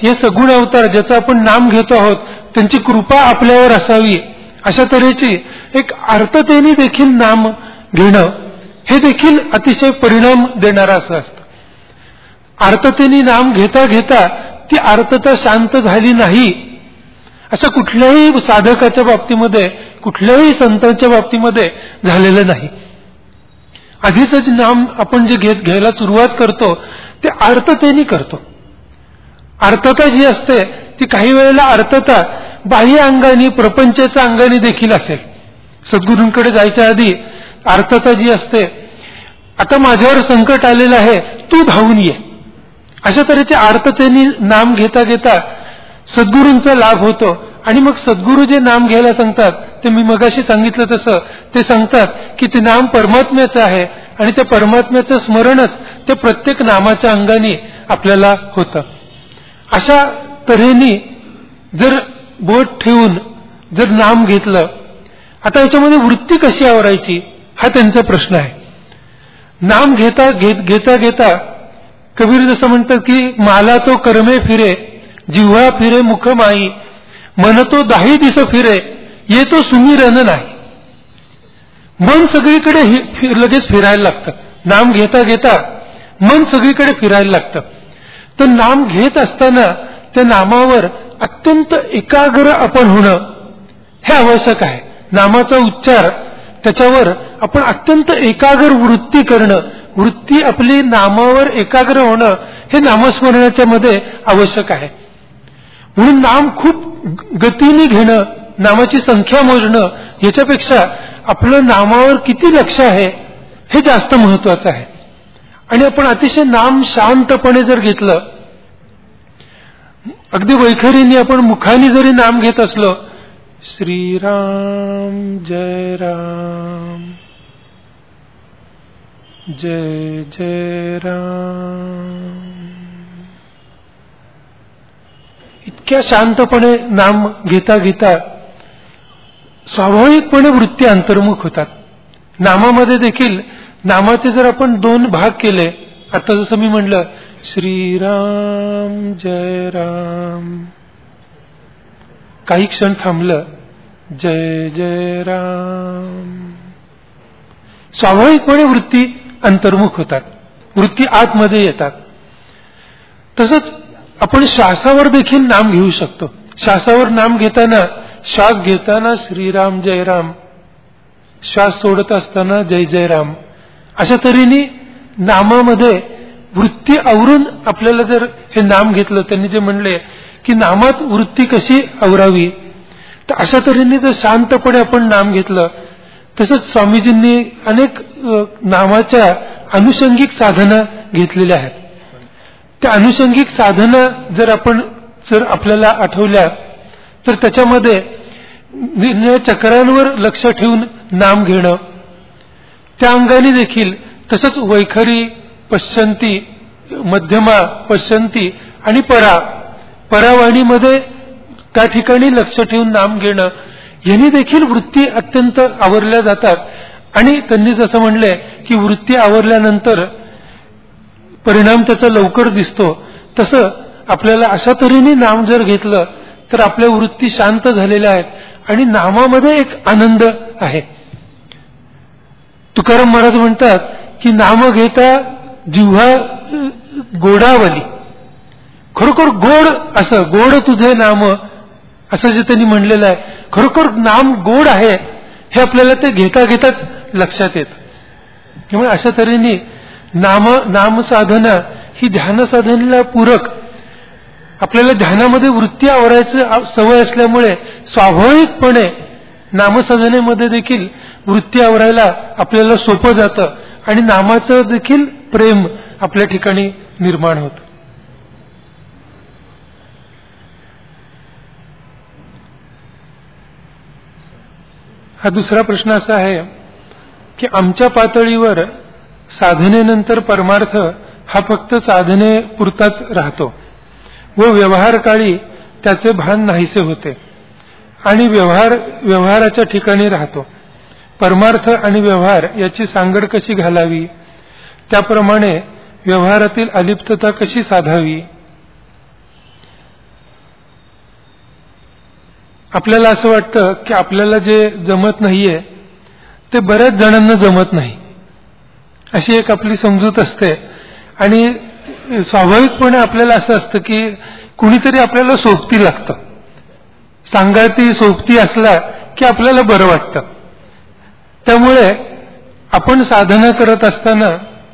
हे सगुण अवतार ज्याचं आपण नाम घेतो आहोत त्यांची कृपा आपल्यावर असावी अशा तऱ्हेची एक अर्थतेने देखील नाम घेणं हे देखील अतिशय परिणाम देणारं असं असतं. अर्थतेने नाम घेता घेता ती अर्थता शांत झाली नाही असं कुठल्याही साधकाच्या बाबतीमध्ये कुठल्याही संतांच्या बाबतीमध्ये झालेलं नाही. आधीच नाम आपण जे घ्यायला सुरुवात करतो ते अर्थतेने करतो. अर्थता जी असते ती काही वेळेला अर्थता बाह्य अंगाने प्रपंचाच्या अंगाने देखील असेल. सद्गुरूंकडे जायच्या आधी अर्थता जी असते, आता माझ्यावर संकट आलेलं आहे तू धावून ये, अशा तऱ्हेच्या अर्थतेने नाम घेता घेता सद्गुरूंचा लाभ होतो. आणि मग सद्गुरू जे नाम घ्यायला सांगतात ते मी मगाशी सांगितलं तसं ते सांगतात की ते नाम परमात्म्याचं आहे आणि त्या परमात्म्याचं स्मरणच ते प्रत्येक नामाच्या अंगाने आपल्याला होतं. अशा तऱ्हेने जर बोट ठेवून जर नाम घेतलं, आता याच्यामध्ये वृत्ती कशी आवरायची हा त्यांचा प्रश्न आहे. नाम घेता घेता कबीर जसं म्हणतात की माला तो कर्मे फिरे, जिव्हा फिरे मुख माई, मन तो दाही दिस फिरे, ये तो सुमिरन नाही. मन सगळीकडे लगेच फिरायला लागतं. नाम घेता घेता मन सगळीकडे फिरायला लागतं. तर नाम घेत असताना त्या नामावर अत्यंत एकाग्र आपण होणं हे आवश्यक आहे. नामाचा उच्चार त्याच्यावर आपण अत्यंत एकाग्र वृत्ती करणं, वृत्ती आपली नामावर एकाग्र होणं हे नामस्मरणाच्या मध्ये आवश्यक आहे. म्हणून नाम खूप गतीने घेणं, नामाची संख्या मोजणं याच्यापेक्षा आपलं नामावर किती लक्ष आहे हे जास्त महत्वाचं आहे. आणि आपण अतिशय नाम शांतपणे जर घेतलं, अगदी वैखरीने आपण मुखाने जरी नाम घेत असलो, श्रीराम जय राम जय जय राम, इतक्या शांतपणे नाम घेता घेता स्वाभाविकपणे वृत्ती अंतर्मुख होतात. नामामध्ये देखील नामाचे जर आपण दोन भाग केले, आता जसं मी म्हणलं श्रीराम जय राम, काही क्षण थांबलं जय जय राम, स्वाभाविकपणे वृत्ती अंतर्मुख होतात, वृत्ती आतमध्ये येतात. तसंच आपण श्वासावर देखील नाम घेऊ शकतो. श्वासावर नाम घेताना, श्वास घेताना श्रीराम जय राम, श्वास सोडत असताना जय जय राम, अशा तऱ्हेने नामामध्ये वृत्ती आवरून आपल्याला जर हे नाम घेतलं, त्यांनी जे म्हणले की नामात वृत्ती कशी आवरावी, तर अशा तऱ्हेने जर शांतपणे आपण नाम घेतलं. तसंच स्वामीजींनी अनेक नामाच्या अनुषंगिक साधना घेतलेल्या आहेत. त्या अनुषंगिक साधना जर आपल्याला आठवल्या तर त्याच्यामध्ये निर्णय चक्रांवर लक्ष ठेवून नाम घेणं, त्या अंगाने देखील, तसंच वैखरी, पश्चंती, मध्यमा, पश्चंती आणि परावाणीमध्ये त्या ठिकाणी लक्ष ठेवून नाम घेणं, यांनी देखील वृत्ती अत्यंत आवरल्या जातात. आणि त्यांनी जसं म्हणले की वृत्ती आवरल्यानंतर परिणाम त्याचा लवकर दिसतो, तसं आपल्याला अशा तऱ्हेने नाम जर घेतलं तर आपल्या वृत्ती शांत झालेल्या आहेत आणि नामामध्ये एक आनंद आहे. तुकाराम महाराज म्हणतात की नाम घेता जिव्हा गोडावली, खरोखर गोड, असं गोड तुझे नाम, असं जे त्यांनी म्हणलेलं आहे, खरोखर नाम गोड आहे हे आपल्याला ते घेता घेताच लक्षात येतं. त्यामुळे अशा तऱ्हेने नाम साधना ही ध्यान साधनेला पूरक, आपल्याला ध्यानामध्ये वृत्ती आवरायचं सवय असल्यामुळे स्वाभाविकपणे नामसाधनेमध्ये देखील वृत्ती आवरायला आपल्याला सोपं जातं आणि नामाचं देखील प्रेम आपल्या ठिकाणी निर्माण होतं. हा दुसरा प्रश्न असा आहे की आमच्या पातळीवर साधनेनंतर परमार्थ हा फक्त साधने पुरताच राहतो व व्यवहारकाळी त्याचे भान नाहीसे होते आणि व्यवहाराच्या ठिकाणी राहतो. परमार्थ आणि व्यवहार याची सांगड कशी घालावी, त्याप्रमाणे व्यवहारातील अलिप्तता कशी साधावी, आपल्याला असं वाटतं की आपल्याला जे जमत नाहीये ते बऱ्याच जणांना जमत नाही, अशी एक आपली समजूत असते. आणि स्वाभाविकपणे आपल्याला असं असतं की कुणीतरी आपल्याला सोबती लागतं, सांगाती सोबती असला की आपल्याला बरं वाटतं. त्यामुळे आपण साधना करत असताना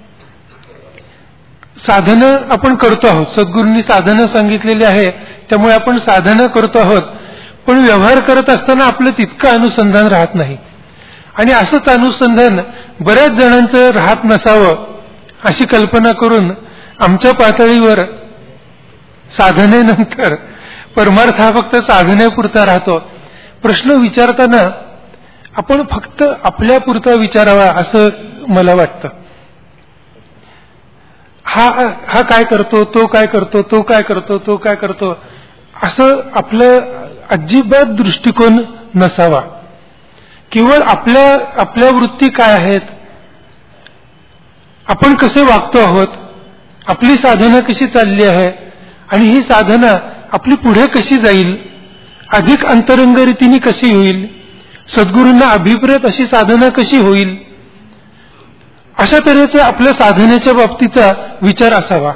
साधना आपण करतो आहोत, सद्गुरूंनी साधना सांगितलेली आहे त्यामुळे आपण साधना करतो आहोत, पण व्यवहार करत असताना आपलं तितकं अनुसंधान राहत नाही. आणि असंच अनुसंधान बऱ्याच जणांचं राहत नसावं अशी कल्पना करून आमच्या पातळीवर साधनेनंतर परमार्थ हा फक्त साधनेपुरता राहतो. प्रश्न विचारताना आपण फक्त आपल्यापुरता विचारावा असं मला वाटतं. हा काय करतो, तो काय करतो, तो काय करतो, तो काय करतो, असं आपलं अजिबात दृष्टिकोन नसावा. केवळ आपल्या वृत्ती काय आहेत, आपण कसे वागतो आहोत, आपली साधना कशी चालली आहे आणि ही साधना आपली पुढे कशी जाईल, अधिक अंतरंग रीतीने कशी होईल, सद्गुरूंना अभिप्रेत अशी साधना कशी होईल, अशा तऱ्हेचा आपल्या साधनेच्या बाबतीचा विचार असावा.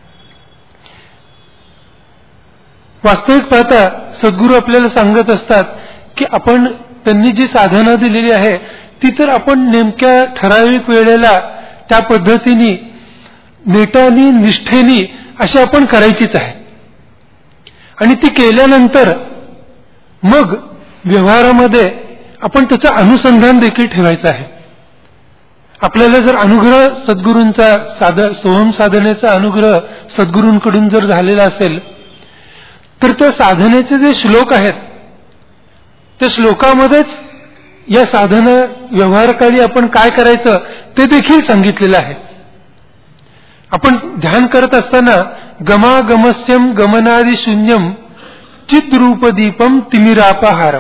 वास्तविक पाहता सद्गुरू आपल्याला सांगत असतात की त्यांनी जी साधना दिलेली आहे ती तर आपण नेमक्या ठराविक वेळेला त्या पद्धतीने नेटानी निष्ठेनी अशी आपण करायचीच आहे. आणि ती केल्यानंतर मग व्यवहारामध्ये आपण त्याचं अनुसंधान देखील ठेवायचं आहे. आपल्याला जर अनुग्रह सद्गुरूंचा सोहम साधनेचा अनुग्रह सद्गुरूंकडून जर झालेला असेल तर त्या साधनेचे जे श्लोक आहेत त्या श्लोकामध्येच या साधना व्यवहारकाळी आपण काय करायचं ते देखील सांगितलेलं आहे. आपण ध्यान करत असताना गमागमस्यम गमनादि शून्यम चिद्रूपदीपम तिमिरापहारम,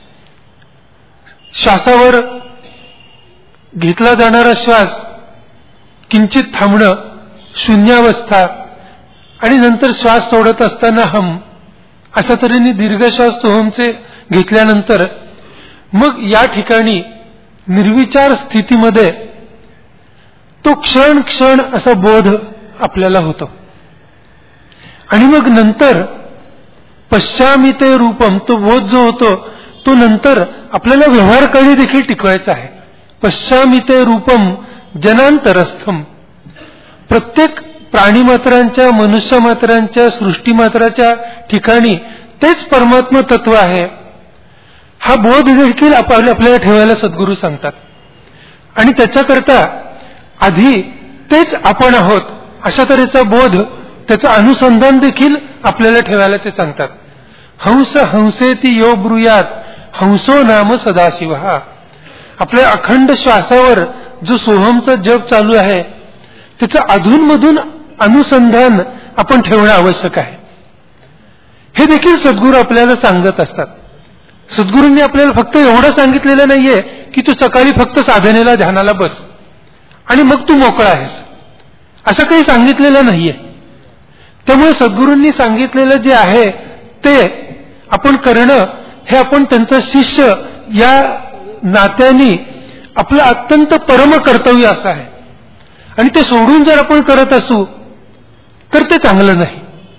श्वासावर घेतला जाणारा श्वास किंचित थांबणं, शून्यावस्था आणि नंतर श्वास सोडत असताना हम, अशा तऱ्हेने दीर्घ श्वास सोहमचे घेतल्यानंतर मग या ठिकाणी निर्विचार स्थितीमध्ये तो क्षण क्षण असा बोध आपल्याला होतो. आणि मग नंतर पश्चामिते रूपम, तो बोध जो होतो तो नंतर आपल्याला व्यवहारकाळी देखील टिकवायचा आहे. पश्चामिते रूपम जनांतरस्थम, प्रत्येक प्राणीमात्रांच्या मनुष्यमात्रांच्या सृष्टीमात्राच्या ठिकाणी तेच परमात्मा तत्व आहे हा बोध देखील आपल्याला ठेवायला सद्गुरू सांगतात. आणि त्याच्याकरता आधी तेच आपण आहोत अशा तऱ्हेचा बोध, त्याचं अनुसंधान देखील आपल्याला ठेवायला ते सांगतात. हंस हंसेती यो ब्रूयात हंसो नाम सदाशिव, आपल्या अखंड श्वासावर जो सोहमचा जप चालू आहे त्याचं अधूनमधून अनुसंधान आपण ठेवणं आवश्यक आहे. हे देखील सद्गुरू आपल्याला सांगत असतात. सद्गुरूंनी आपल्याला फक्त एवढं सांगितलेलं नाहीये की तू सकाळी फक्त साधनेला ध्यानाला बस आणि मग तू मोकळा आहेस, असं काही सांगितलेलं नाहीये. त्यामुळे सद्गुरूंनी सांगितलेलं जे आहे ते आपण करणं हे आपण त्यांचा शिष्य या नात्याने आपलं अत्यंत परम कर्तव्य असं आहे. आणि ते सोडून जर आपण करत असू तर ते चांगलं नाही.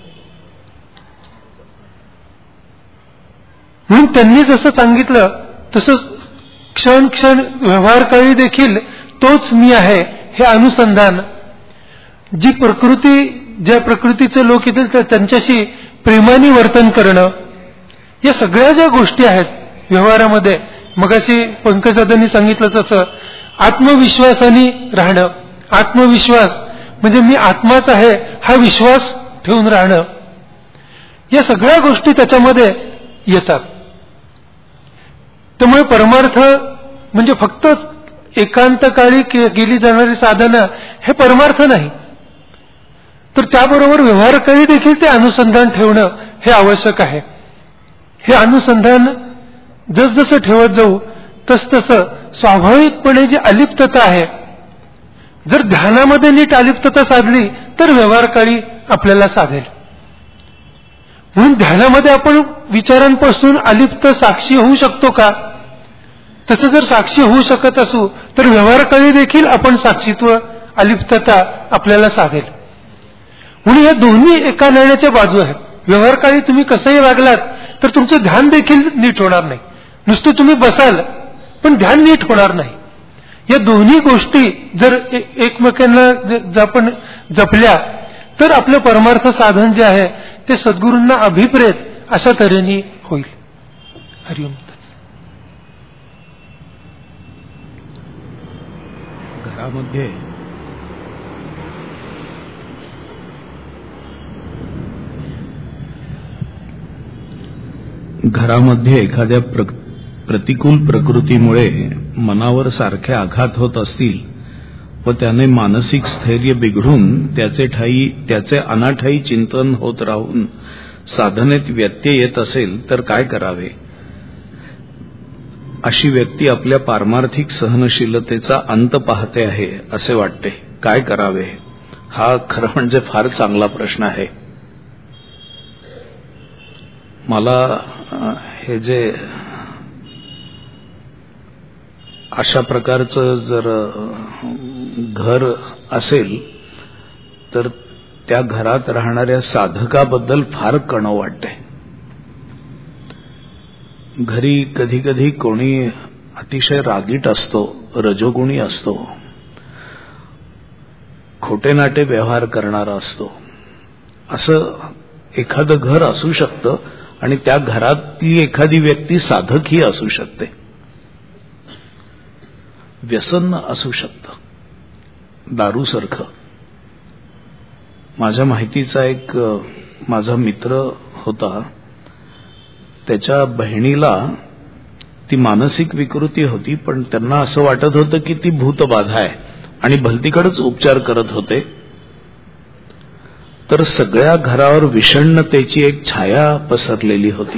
म्हणून त्यांनी जसं सांगितलं तसं क्षण क्षण व्यवहारकाळी देखील तोच मी आहे हे अनुसंधान, जी प्रकृती ज्या प्रकृतीचे लोक येतील त्यांच्याशी प्रेमाने वर्तन करणं, या सगळ्या ज्या गोष्टी आहेत व्यवहारामध्ये, मगाशी पंकजदांनी सांगितलं तसं आत्मविश्वासाने राहणं. आत्मविश्वास म्हणजे मी आत्माच आहे हा विश्वास ठेवून राहणं, या सगळ्या गोष्टी त्याच्यामध्ये येतात. त्यामुळे परमार्थ म्हणजे फक्त एकांतकाळी केली जाणारी साधना हे परमार्थ नाही, तर त्याबरोबर व्यवहारकाळी देखील ते अनुसंधान ठेवणं हे आवश्यक आहे. हे अनुसंधान जसजसं ठेवत जाऊ तसतसं स्वाभाविकपणे जी अलिप्तता आहे, जर ध्यानामध्ये नीट अलिप्तता साधली तर व्यवहारकाळी आपल्याला साधेल. म्हणून ध्यानामध्ये आपण विचारांपासून अलिप्त साक्षी होऊ शकतो का? तसं जर साक्षी होऊ शकत असू तर व्यवहारकाळी देखील आपण साक्षीत्व अलिप्तता आपल्याला साधेल. म्हणून या दोन्ही एका नाण्याच्या बाजू आहेत. व्यवहारकाळी तुम्ही कसंही वागलात तर तुमचं ध्यान देखील नीट होणार नाही. नुसतं तुम्ही बसाल पण ध्यान नीट होणार नाही. या दोन्ही गोष्टी जर एकमेकांना आपण जपल्या तर आपलं परमार्थ साधन जे आहे ते सद्गुरूंना अभिप्रेत अशा तऱ्हेने होईल. हरिओम. घरामध्ये एखाद्या प्रतिकूल प्रकृतीमुळे मनावर सारखे आघात होत असतील व त्याने मानसिक स्थैर्य बिघडून त्याचे अनाठायी चिंतन होत राहून साधनेत व्यत्यय येत असेल तर काय करावे? अशी व्यक्ती आपल्या पारमार्थिक सहनशीलतेचा अंत पाहते आहे असे वाटते. काय करावे? हा खरं म्हणजे फार चांगला प्रश्न आहे. मला हे जे अशा प्रकारचं जर घर असेल तर त्या घरात राहणाऱ्या साधकाबद्दल फार कणव वाटते. घरी कधी कधी कोणी अतिशय रागीट असतो, रजोगुणी असतो, खोटे नाटे व्यवहार करणारा असतो. असं एखादं घर असू शकतं आणि त्या घरातली एखादी व्यक्ती साधकही असू शकते. व्यसन असू शकतं दारूसारखं. माझ्या माहितीचा एक माझा मित्र होता. त्याच्या बहिणीला ती मानसिक विकृती होती पण त्यांना असं वाटत होतं की ती भूतबाधा आहे आणि भलतीकडेच उपचार करत होते. तर सगळ्या घरावर विषण्णतेची एक छाया पसरलेली होती.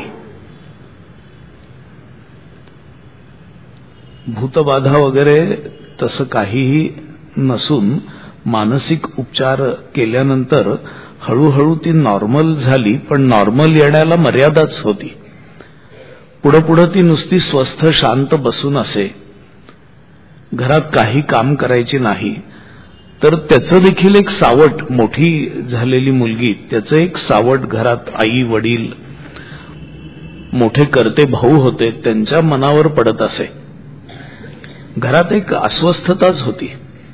भूतबाधा वगैरे तसं काहीही नसून मानसिक उपचार केल्यानंतर हळूहळू ती नॉर्मल झाली. पण नॉर्मल येण्याला मर्यादाच होती. पुढं पुढं ती नुसती स्वस्थ शांत बसून असे. घरात काही काम करायची नाही. तर त्याचं देखील एक सावट, मोठी झालेली मुलगी, त्याचं एक सावट घरात आई वडील मोठे करते भाऊ होते त्यांच्या मनावर पडत असे. घरात एक अस्वस्थताच होती.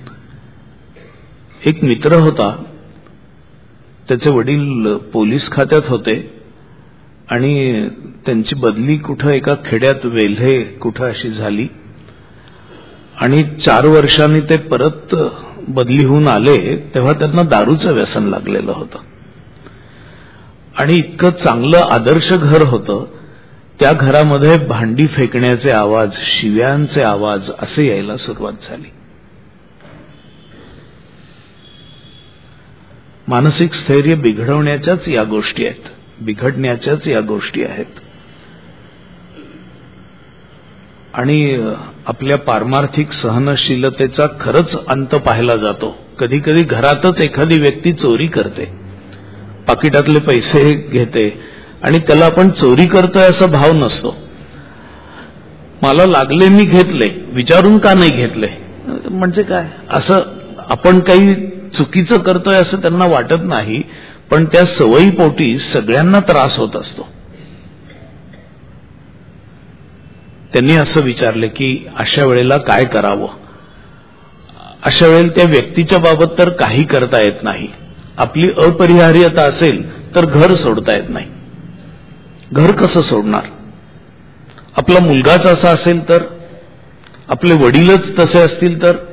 एक मित्र होता. त्याचे वडील पोलीस खात्यात होते आणि त्यांची बदली कुठं एका खेड्यात वेल्हे कुठं अशी झाली आणि 4 वर्षांनी ते परत बदली होऊन आले तेव्हा त्यांना दारूचं व्यसन लागलेलं होतं. आणि इतकं चांगलं आदर्श घर होतं. त्या घरामध्ये भांडी फेकण्याचे आवाज, शिव्यांचे आवाज असे यायला सुरुवात झाली. मानसिक स्थैर्य बिघडवण्याच्याच या गोष्टी आहेत, बिघडण्याच्याच या गोष्टी आहेत. आणि आपल्या पारमार्थिक सहनशीलतेचा खरंच अंत पाहिला जातो. कधी कधी घरातच एखादी व्यक्ती चोरी करते, पाकिटातले पैसे घेते आणि त्याला आपण चोरी करतोय असा भाव नसतो. मला लागले मी घेतले, विचारून का नाही घेतले म्हणजे काय, असं आपण काही चुकीचं करतोय असं त्यांना वाटत नाही. पण त्या सवयीपोटी सगळ्यांना त्रास होत असतो. त्यांनी असं विचारले की अशा वेळेला काय करावं. अशा वेळेला त्या व्यक्तीच्या बाबत तर काही करता येत नाही. आपली अपरिहार्यता असेल तर घर सोडता येत नाही. घर कसं सोडणार? आपला मुलगाच असा असेल तर, आपले वडीलच तसे असतील तर,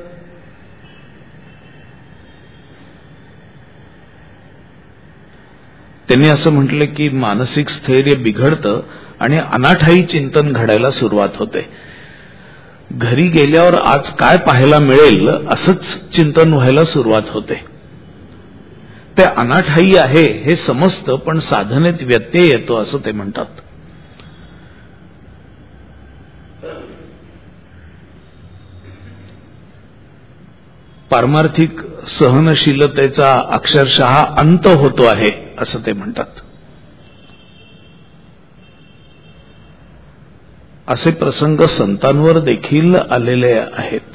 त्यांनी असं म्हटलं की मानसिक स्थैर्य बिघडतं आणि अनाठायी चिंतन घडायला सुरुवात होते. घरी गेल्यावर आज काय पाहायला मिळेल असंच चिंतन व्हायला सुरुवात होते. ते अनाठायी आहे हे समजतं पण साधनेत व्यत्यय येतो असं ते म्हणतात. पारमार्थिक सहनशीलतेचा अक्षरशः अंत होतो आहे असं ते म्हणतात. असे प्रसंग संतांवर देखील आलेले आहेत.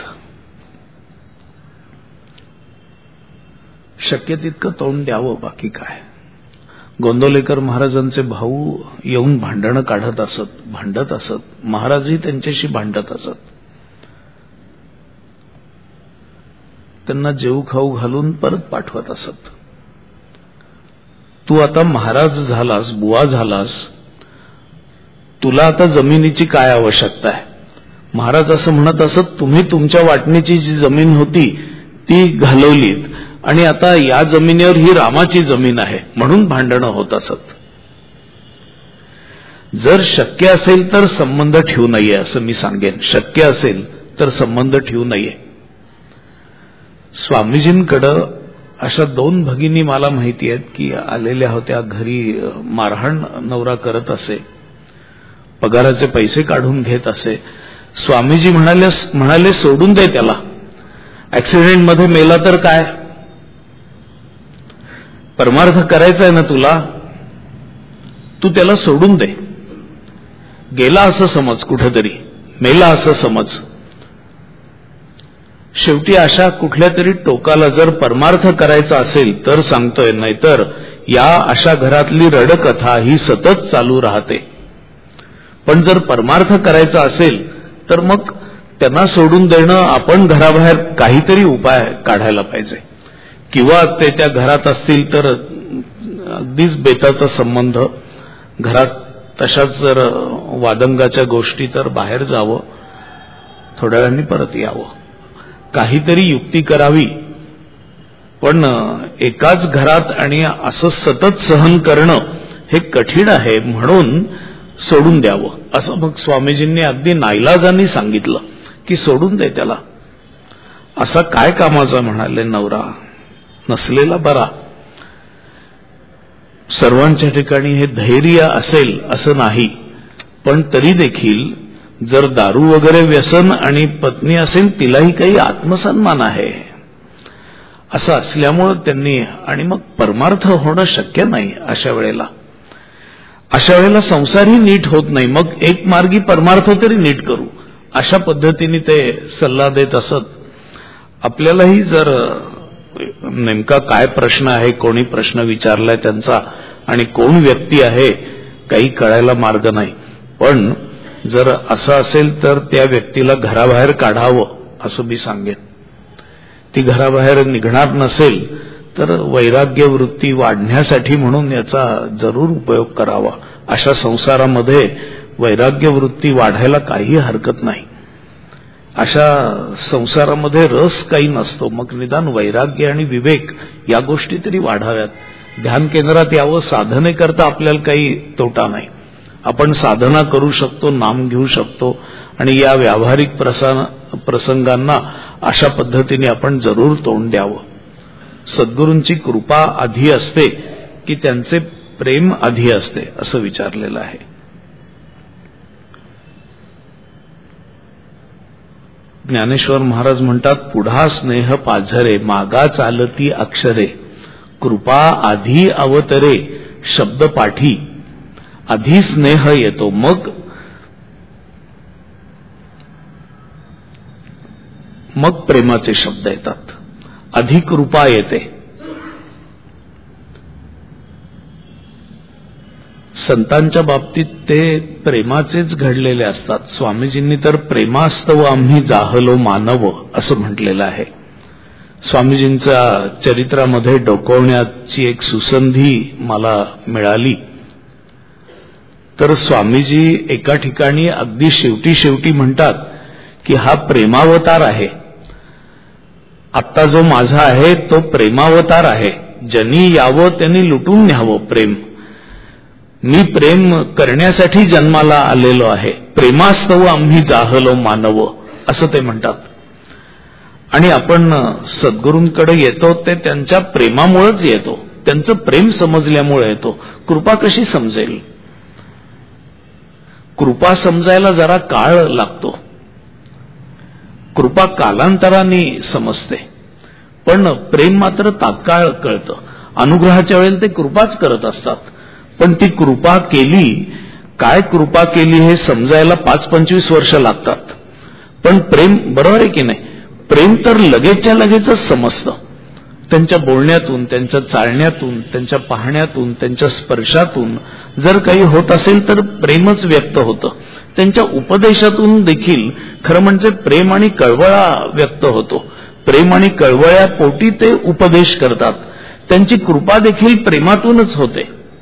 शक्य तितकं तोंड द्यावं, बाकी काय. गोंदवलेकर महाराजांचे भाऊ येऊन भांडणं काढत असत, भांडत असत. महाराजही त्यांच्याशी भांडत असत. त्यांना जेऊ खाऊ घालून परत पाठवत असत. तू आता महाराज झालास, बुवा झालास, तुला आता जमिनीची काय आवश्यकता आहे. महाराज असं म्हणत असत, तुम्ही तुमच्या वाटणीची जी जमीन होती ती घालवलीत आणि आता या जमिनीवर ही रामाची जमीन आहे, म्हणून भांडणं होत असत. जर शक्य असेल तर संबंध ठेवू नये असं मी सांगेन. शक्य असेल तर संबंध ठेवू नये. स्वामीजींकडं अशा 2 भगिनी मला माहिती आहेत की आलेल्या होत्या. घरी मारहाण नवरा करत असे, पगाराचे पैसे काढून घेत असे. स्वामीजी म्हणाले सोडून दे त्याला, ऍक्सिडेंटमध्ये मेला तर काय, परमार्थ करायचा आहे ना तुला, तू त्याला सोडून दे. गेला असं समज, कुठेतरी मेला असं समज. शेवटी अशा कुठल्या तरी टोकाला जर परमार्थ करायचा असेल तर सांगतोय, नाहीतर या अशा घरातली रडकथा ही सतत चालू राहते. पण जर परमार्थ करायचा असेल तर मग त्यांना सोडून देणं, आपण घराबाहेर काहीतरी उपाय काढायला पाहिजे. किंवा ते त्या घरात असतील तर अगदीच बेताचा संबंध, घरात तशाच जर वादंगाच्या गोष्टी, तर बाहेर जावं, थोड्या वेळाने परत यावं, काहीतरी युक्ती करावी. पण एकाच घरात आणि असं सतत सहन करणं हे कठीण आहे, म्हणून सोडून द्यावं असं मग स्वामीजींनी अगदी नाईलाजांनी सांगितलं की सोडून दे त्याला. असा काय कामाचा म्हणाले नवरा, नसलेला बरा. सर्वांच्या ठिकाणी हे धैर्य असेल असं नाही, पण तरी देखील जर दारू वगैरे व्यसन आणि पत्नी असेल तिलाही काही आत्मसन्मान आहे असं असल्यामुळं त्यांनी, आणि मग परमार्थ होणं शक्य नाही अशा वेळेला संसारही नीट होत नाही. मग एक मार्गी परमार्थ तरी नीट करू अशा पद्धतीने ते सल्ला देत असत. आपल्यालाही जर नेमका काय प्रश्न आहे, कोणी प्रश्न विचारलाय त्यांचा आणि कोण व्यक्ती आहे, काही कळायला मार्ग नाही. पण जर असं असेल तर त्या व्यक्तीला घराबाहेर काढावं असं मी सांगेन. ती घराबाहेर निघणार नसेल तर वैराग्य वृत्ती वाढण्यासाठी म्हणून याचा जरूर उपयोग करावा. अशा संसारामध्ये वैराग्य वृत्ती वाढायला काही हरकत नाही. अशा संसारामध्ये रस काही नसतो, मग निदान वैराग्य आणि विवेक या गोष्टी तरी वाढाव्यात. ध्यान केंद्रात यावं, साधने करता आपल्याला काही तोटा नाही. आपण साधना करू शकतो, नाम घेऊ शकतो, आणि या व्यावहारिक प्रसंगांना अशा पद्धतीने आपण जरूर तोंड द्यावं. सद्गुरूंची कृपा आधी असते की त्यांचे प्रेम आधी असते असं विचारलेलं आहे. ज्ञानेश्वर महाराज म्हणतात, पुढा स्नेह पाझरे, मागा चालती अक्षरे, कृपा आधी अवतरे, शब्द पाठी. आधी स्नेह येतो, मग प्रेमाचे शब्द येतात, आधी कृपा येते. संतांच्या बाबतीत ते प्रेमाचेच घडलेले असतात. स्वामीजींनी तर प्रेमास्तव आम्ही जाहलो मानव असं म्हटलेलं आहे. स्वामीजींच्या चरित्रामध्ये डोकवण्याची एक सुसंधी मला मिळाली. तर स्वामीजी एका ठिकाणी अगदी शेवटी म्हणतात की हा प्रेमावतार आहे. आत्ता जो माझा आहे तो प्रेमावतार आहे. ज्यांनी यावं त्यांनी लुटून न्यावं प्रेम. मी प्रेम करण्यासाठी जन्माला आलेलो आहे. प्रेमास्तव आम्ही जाहलो मानव असं ते म्हणतात. आणि आपण सद्गुरूंकडे येतो ते त्यांच्या प्रेमामुळेच येतो, त्यांचं प्रेम समजल्यामुळे येतो. कृपा कशी समजेल? कृपा समजायला जरा काळ लागतो. कृपा कालांतराने समजते, पण प्रेम मात्र तात्काळ कळतं. अनुग्रहाच्या वेळेला ते कृपाच करत असतात, पण ती कृपा केली काय कृपा केली हे समजायला 5-25 वर्ष लागतात. पण प्रेम, बरोबर आहे की नाही, प्रेम तर लगेचच्या लगेचच समजतं. त्यांच्या बोलण्यातून, त्यांच्या चालण्यातून, त्यांच्या पाहण्यातून, त्यांच्या स्पर्शातून जर काही होत असेल तर प्रेमच व्यक्त होतं. त्यांच्या उपदेशातून देखील खरं म्हणजे प्रेम आणि कळवळा व्यक्त होतो. प्रेम आणि कळवळ्या पोटी ते उपदेश करतात. त्यांची कृपा देखील प्रेमातूनच होते.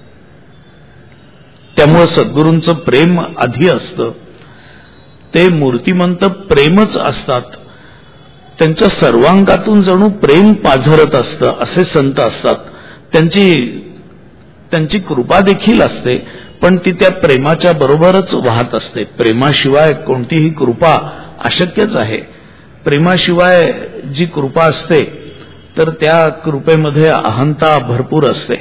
त्यामुळे सद्गुरूंचं प्रेम आधी असतं. ते मूर्तिमंत प्रेमच असतात. त्यांच्या सर्वांगातून जणू प्रेम पाझरत असतं असे संत असतात. त्यांची कृपा देखील असते, पण ती त्या प्रेमाच्या बरोबरच वाहत असते. प्रेमाशिवाय कोणतीही कृपा अशक्यच आहे. प्रेमाशिवाय जी कृपा असते तर त्या कृपेमध्ये अहंता भरपूर असते.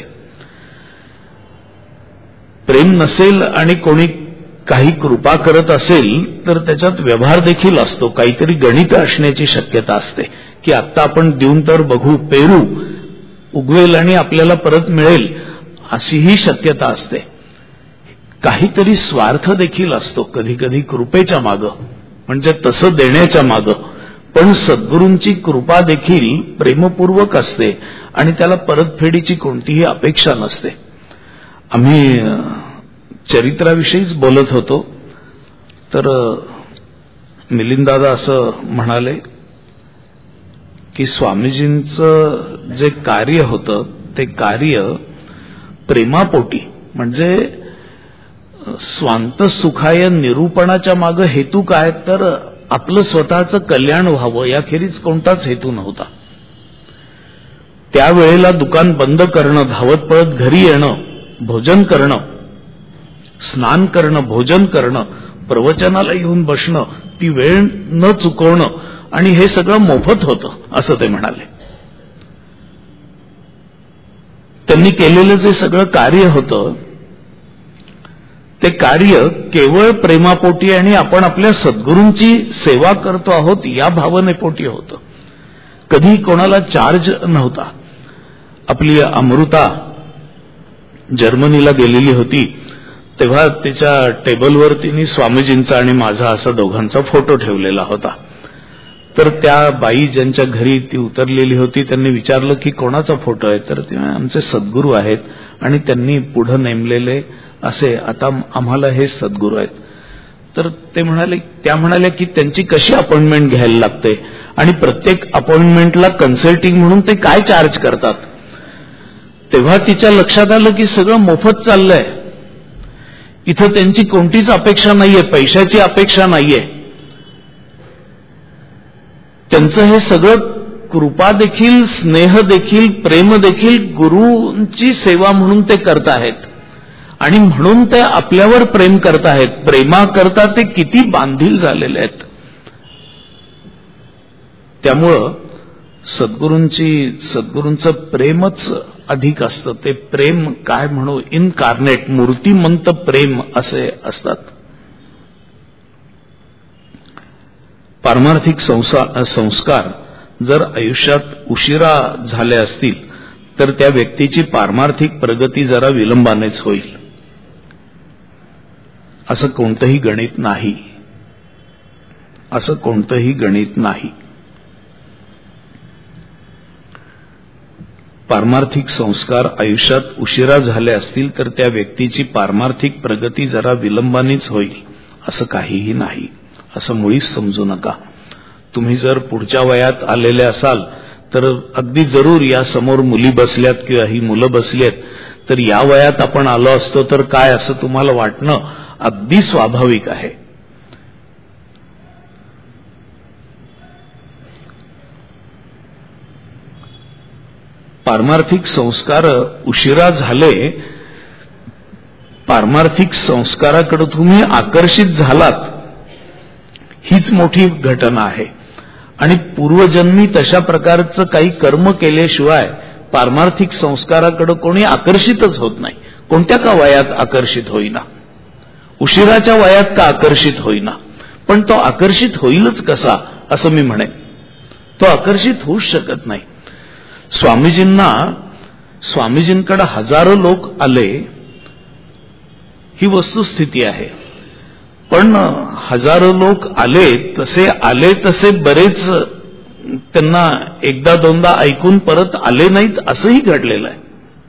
प्रेम नसेल आणि कोणी काही कृपा करत असेल तर त्याच्यात व्यवहार देखील असतो. काहीतरी गणित असण्याची शक्यता असते की आत्ता आपण देऊन तर बघू, पेरू उगवेल आणि आपल्याला परत मिळेल अशीही शक्यता असते. काहीतरी स्वार्थ देखील असतो कधी कधी कृपेच्या मागं, म्हणजे तसं देण्याच्या मागं. पण सद्गुरूंची कृपा देखील प्रेमपूर्वक असते आणि त्याला परतफेडीची कोणतीही अपेक्षा नसते. आम्ही चरित्राविषयीच बोलत होतो तर मिलिंददादा असं म्हणाले की स्वामीजींचं जे कार्य होतं ते कार्य प्रेमापोटी, म्हणजे स्वांत सुखाय निरूपणाच्या मागे हेतू काय तर आपलं स्वतःचं कल्याण व्हावं याखेरीज कोणताच हेतू नव्हता. त्यावेळेला दुकान बंद करणं, धावत पळत घरी येणं, भोजन करणं, स्नान करणं, भोजन करणं, प्रवचनाला येऊन बसणं, ती वेळ न चुकवणं आणि हे सगळं मोफत होतं असं ते म्हणाले. त्यांनी केलेलं जे सगळं कार्य होतं ते कार्य केवळ प्रेमापोटी आणि आपण आपल्या सद्गुरूंची सेवा करतो आहोत या भावनेपोटी होतं. कधी कोणाला चार्ज नव्हता. आपली अमृता जर्मनीला गेलेली होती तेव्हा तिच्या टेबलवर तिने स्वामीजींचा आणि माझा असा दोघांचा फोटो ठेवलेला होता. तर त्या बाई ज्यांच्या घरी ती उतरलेली होती त्यांनी विचारलं की कोणाचा फोटो आहे, तर ते आमचे सद्गुरू आहेत आणि त्यांनी पुढे नेमलेले असे आता आम्हाला हे सद्गुरू आहेत. तर त्या म्हणाल्या की त्यांची कशी अपॉइंटमेंट घ्यायला लागते आणि प्रत्येक अपॉइंटमेंटला कन्सल्टिंग म्हणून ते काय चार्ज करतात. तेव्हा तिच्या लक्षात आलं की सगळं मोफत चाललंय. इथं त्यांची कोणतीच अपेक्षा नाहीये, पैशाची अपेक्षा नाहीये. त्यांचं हे सगळं कृपा देखील, स्नेह देखील, प्रेम देखील गुरूंची सेवा म्हणून ते करत आहेत आणि म्हणून ते आपल्यावर प्रेम करत आहेत. प्रेमाकरता ते किती बांधील झालेले आहेत. त्यामुळं सद्गुरूंचं प्रेमच अधिक असतं. ते प्रेम काय म्हणू, इनकार्नेट, मूर्तिमंत प्रेम असे असतात. पारमार्थिक संस्कार जर आयुष्यात उशिरा झाले असतील तर त्या व्यक्तीची पारमार्थिक प्रगती जरा विलंबानेच होईल. असं कोणतंही गणित नाही. असं कोणतंही गणित नाही. पारमार्थिक संस्कार आयुष्यात उशिरा झाले असतील तर त्या व्यक्तीची पारमार्थिक प्रगती जरा विलंबानेच होईल असं काहीही नाही. असं मुळीच समजू नका. तुम्ही जर पुढच्या वयात आलेले असाल तर अगदी जरूर या समोर मुली बसल्यात किंवा ही मुलं बसलीत तर या वयात आपण आलो असतो तर काय असं तुम्हाला वाटणं अगदी स्वाभाविक आहे. पारमार्थिक संस्कार उशिरा झाले, पारमार्थिक संस्काराकडे तुम्ही आकर्षित झालात हीच मोठी घटना आहे. आणि पूर्वजन्मी तशा प्रकारचं काही कर्म केल्याशिवाय पारमार्थिक संस्काराकडे कोणी आकर्षितच होत नाही. कोणत्या का वयात आकर्षित होईना, उशिराच्या वयात का आकर्षित होईना, पण तो आकर्षित होईलच कसा असं मी म्हणेन. तो आकर्षित होऊच शकत नाही. स्वामीजींकडे हजारो लोक आले. ही वस्तुस्थिती आहे. पण हजारो लोक आले तसे बरेच त्यांना एकदा दोनदा ऐकून परत आले नाहीत असंही घडलेलं आहे.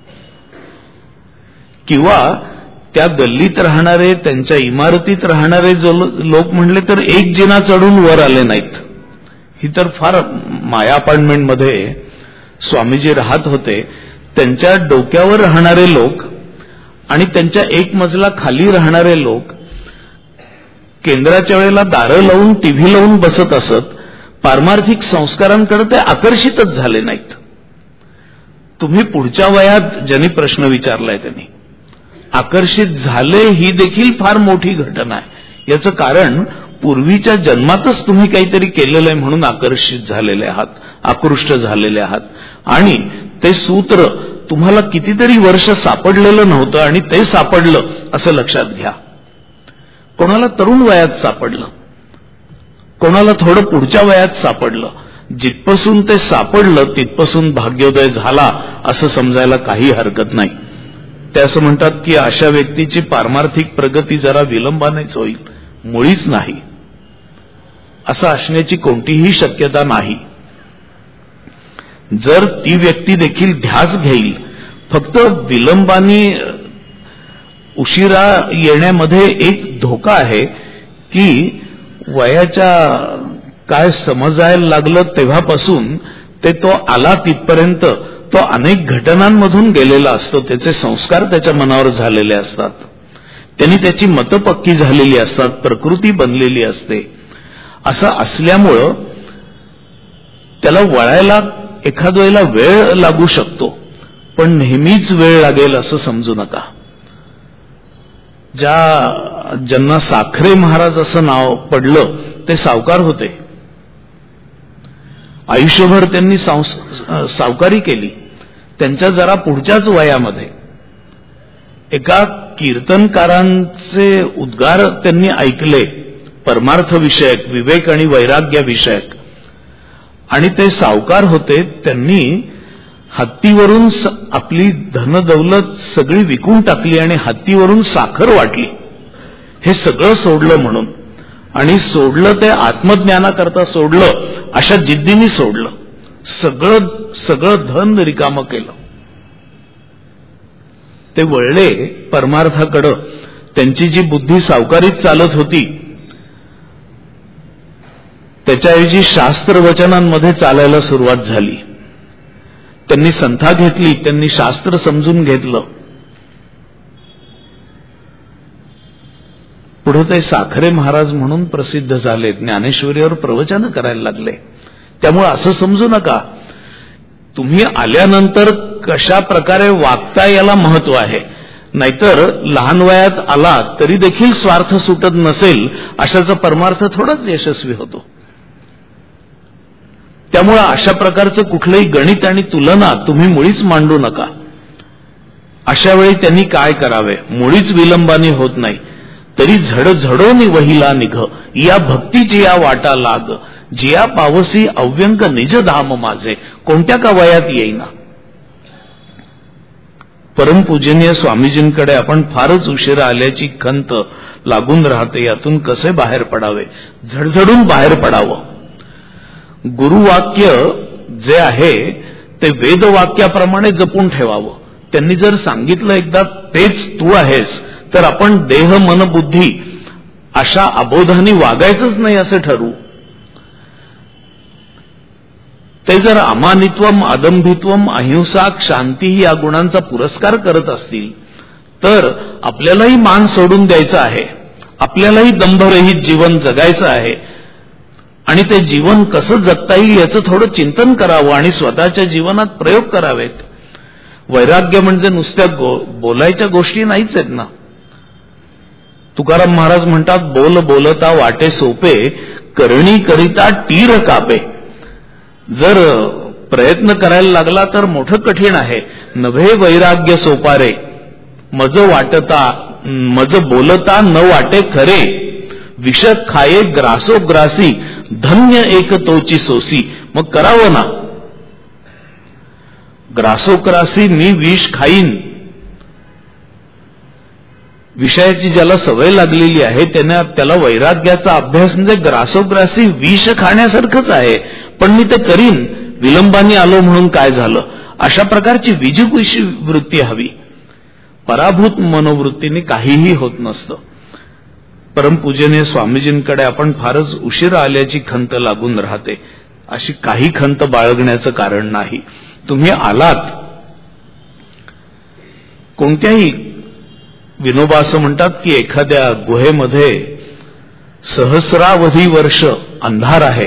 किंवा त्या गल्लीत राहणारे, त्यांच्या इमारतीत राहणारे जो लोक म्हणले तर एक जिना चढून वर आले नाहीत. ही तर फार माया अपार्टमेंटमध्ये स्वामीजी राहत होते, त्यांच्या डोक्यावर राहणारे लोक आणि त्यांच्या एक मजला खाली राहणारे लोक केंद्राच्या वेळेला दारं लावून टीव्ही लावून बसत असत. पारमार्थिक संस्कारांकडे ते आकर्षितच झाले नाहीत. तुम्ही पुढच्या वयात ज्यांनी प्रश्न विचारलाय त्यांनी आकर्षित झाले, ही देखील फार मोठी घटना आहे. याचं कारण पूर्वीच्या जन्मातच तुम्ही काहीतरी केलेलं आहे म्हणून आकर्षित झालेले आहात, आकृष्ट झालेले आहात. आणि ते सूत्र तुम्हाला कितीतरी वर्ष सापडलेलं नव्हतं आणि ते सापडलं असं लक्षात घ्या. कोणाला तरुण वयात सापडलं, कोणाला थोडं पुढच्या वयात सापडलं. जिथपासून ते सापडलं तिथपासून भाग्योदय झाला असं समजायला काही हरकत नाही. ते असं म्हणतात की अशा व्यक्तीची पारमार्थिक प्रगती जरा विलंबानेच होईल, मुळीच नाही. असं असण्याची कोणतीही शक्यता नाही. जर ती व्यक्ती देखील ध्यास घेईल, फक्त विलंबाने उशिरा येण्यामध्ये एक धोका आहे की वयाच्या काय समजायला लागलं तेव्हापासून ते तो आला तिथपर्यंत तो अनेक घटनांमधून गेलेला असतो. त्याचे संस्कार त्याच्या मनावर झालेले असतात, त्यांनी त्याची मतं पक्की झालेली असतात, प्रकृती बनलेली असते. असं असल्यामुळं त्याला वळायला एखाद वेळेला वेळ लागू शकतो, पण नेहमीच वेळ लागेल असं समजू नका. ज्यांना साखरे महाराज असं नाव पडलं ते सावकार होते. आयुष्यभर त्यांनी सावकारी केली. त्यांच्या जरा पुढच्याच वयामध्ये एका कीर्तनकारांचे उद्गार त्यांनी ऐकले, परमार्थ विषयक, विवेक आणि वैराग्य विषयक, आणि ते सावकार होते. त्यांनी हत्तीवरून आपली धनदौलत सगळी विकून टाकली आणि हत्तीवरून साखर वाटली. हे सगळं सोडलं म्हणून, आणि सोडलं ते आत्मज्ञानाकरता सोडलं, अशा जिद्दीने सोडलं. सगळं धन रिकामं केलं. ते वळले परमार्थाकडं. त्यांची जी बुद्धी सावकारीत चालत होती त्याच्याऐवजी शास्त्रवचनांमध्ये चालायला सुरुवात झाली. त्यांनी संथा घेतली, त्यांनी शास्त्र समजून घेतलं. पुढे ते साखरे महाराज म्हणून प्रसिद्ध झाले, ज्ञानेश्वरीवर प्रवचन करायला लागले. त्यामुळे असं समजू नका तुम्ही आल्यानंतर कशा प्रकारे वागता याला महत्व आहे. नाहीतर लहान वयात आला तरी देखील स्वार्थ सुटत नसेल अशाचा परमार्थ थोडाच यशस्वी होतो. त्यामुळे अशा प्रकारचं कुठलंही गणित आणि तुलना तुम्ही मुळीच मांडू नका. अशा वेळी त्यांनी काय करावे, मुळीच विलंबाने होत नाही. तरी झडझडोनी वहिला निघ, या भक्तीची या वाटा लाग, जिया पावसी अव्यंक निज धाम माझे, कोणत्या का वयात येईना. परमपूजनीय स्वामीजींकडे आपण फारच उशिरा आल्याची खंत लागून राहते. यातून कसे बाहेर पडावे, झडझडून बाहेर पडावं. गुरुवाक्य जे आहे ते वेदवाक्याप्रमाणे जपून ठेवावं. त्यांनी जर सांगितलं एकदा तेच तू आहेस, तर आपण देह मन बुद्धी अशा अबोधाने वागायचंच नाही असं ठरवू. ते जर अमानित्वम, अदंभित्वम, अहिंसा, शांती या गुणांचा पुरस्कार करत असतील तर आपल्यालाही मान सोडून द्यायचं आहे, आपल्यालाही दंभरहित जीवन जगायचं आहे. आणि ते जीवन कसं जगता येईल याचं थोडं चिंतन करावं आणि स्वतःच्या जीवनात प्रयोग करावेत. वैराग्य म्हणजे नुसत्या बोलायच्या गोष्टी नाहीच आहेत ना. तुकाराम महाराज म्हणतात, बोल बोलता वाटे सोपे, करणी करिता टीर कापे. जर प्रयत्न करायला लागला तर मोठं कठीण आहे. नभे वैराग्य सोपारे, मज बोलता न वाटे खरे, विष खाये ग्रासोग्रासी, धन्य एक तोची सोसी. मग करावं ना, ग्रासोग्रासी मी विष खाईन विषयाची ज्याला सवय लागलेली आहे त्याला वैराग्याचा अभ्यास म्हणजे ग्रासोग्रासी विष खाण्यासारखंच आहे. पण मी ते करीन, विलंबाने आलो म्हणून काय झालं, अशा प्रकारची विजिगुषी वृत्ती हवी. पराभूत मनोवृत्तीने काहीही होत नसतं. परमपूजनीय स्वामीजींकडे आपण फारच उशिरा आल्याची खंत लागून राहते. अशी काही खंत बाळगण्याचं कारण नाही. तुम्ही आलात, कोणत्याही विनोबा असं म्हणतात की एखाद्या गुहेमध्ये सहस्रावधी वर्ष अंधार आहे,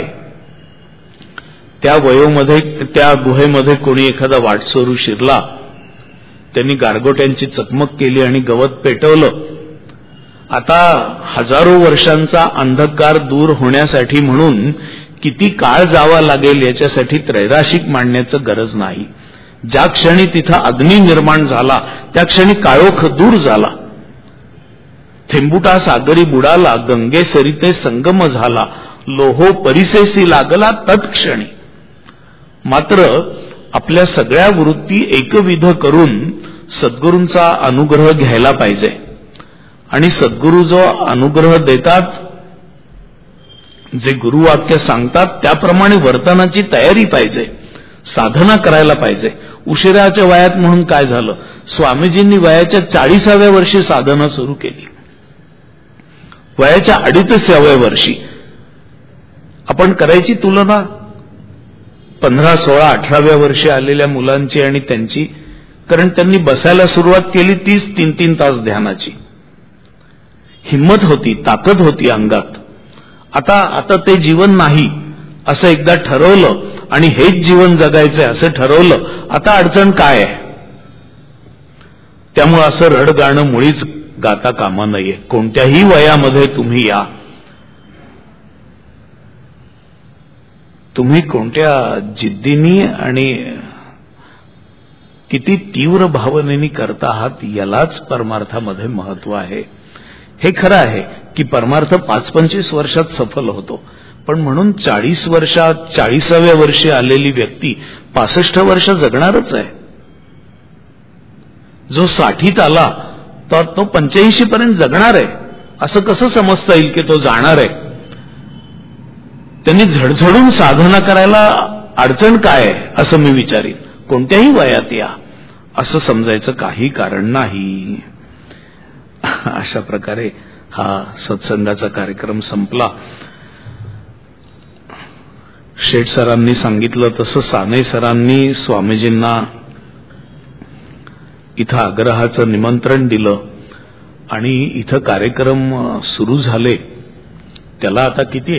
त्या गुहेमध्ये कोणी एखादा वाटसरू शिरला, त्यांनी गारगोट्यांची चकमक केली आणि गवत पेटवलं. आता हजारो वर्षांचा अंधकार दूर होण्यासाठी म्हणून किती काळ जावा लागेल याच्यासाठी त्रैराशिक मांडण्याचं गरज नाही. ज्या क्षणी तिथं अग्नी निर्माण झाला त्या क्षणी काळोख दूर झाला. थेंबुटा सागरी बुडाला, गंगे सरिते संगम झाला, लोहो परिसेसी लागला तत्क्षणी. मात्र आपल्या सगळ्या वृत्ती एकविध करून सद्गुरूंचा अनुग्रह घ्यायला पाहिजे. आणि सद्गुरू जो अनुग्रह देतात, जे गुरुवाक्य सांगतात त्याप्रमाणे वर्तनाची तयारी पाहिजे, साधना करायला पाहिजे. उशिराच्या वयात म्हणून काय झालं, स्वामीजींनी वयाच्या 40व्या वर्षी साधना सुरू केली. वयाच्या 2.5व्या वर्षी आपण करायची तुलना 15, 16, 18व्या वर्षी आलेल्या मुलांची आणि त्यांची, कारण त्यांनी बसायला सुरुवात केली 30-3 तास ध्यानाची. हिम्मत होती, ताकद होती अंगात. आता ते जीवन नाही असं एकदा ठरवलं आणि हेच जीवन जगायचंय असं ठरवलं. आता अडचण काय आहे? त्यामुळे असं रडगाणं मुळीच गाता कामा नये. कोणत्याही वयामध्ये तुम्ही या, तुम्ही कोणत्या जिद्दीनी आणि किती तीव्र भावनेनी करता आहात यालाच परमार्थामध्ये महत्व आहे. हे खरं आहे की परमार्थ 5-25 वर्षात सफल होतो, पण म्हणून 40व्या वर्षी आलेली व्यक्ती 65 वर्ष जगणारच आहे. जो 60त आला तर तो 85 पर्यंत जगणार आहे असं कसं समजता येईल की तो जाणार आहे? त्यांनी झडझडून साधना करायला अडचण काय आहे असं मी विचारीन. कोणत्याही वयात या असं समजायचं काही कारण नाही. अशा प्रकारे हा सत्संगाचा कार्यक्रम संपला. शेठ सरांनी सांगितलं तसं साने सरांनी स्वामीजींना इथं आग्रहाचं निमंत्रण दिलं आणि इथं कार्यक्रम सुरू झाले. त्याला आता किती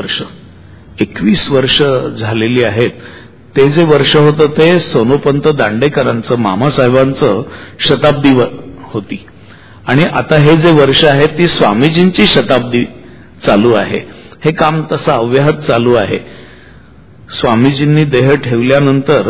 21 वर्ष झालेली आहेत. ते जे वर्ष होतं ते सोनोपंत दांडेकरांचं, मामासाहेबांचं शताब्दी होती आणि आता हे जे वर्ष आहे ती स्वामीजींची शताब्दी चालू आहे. हे काम तसं अव्याहत चालू आहे. स्वामीजींनी देह ठेवल्यानंतर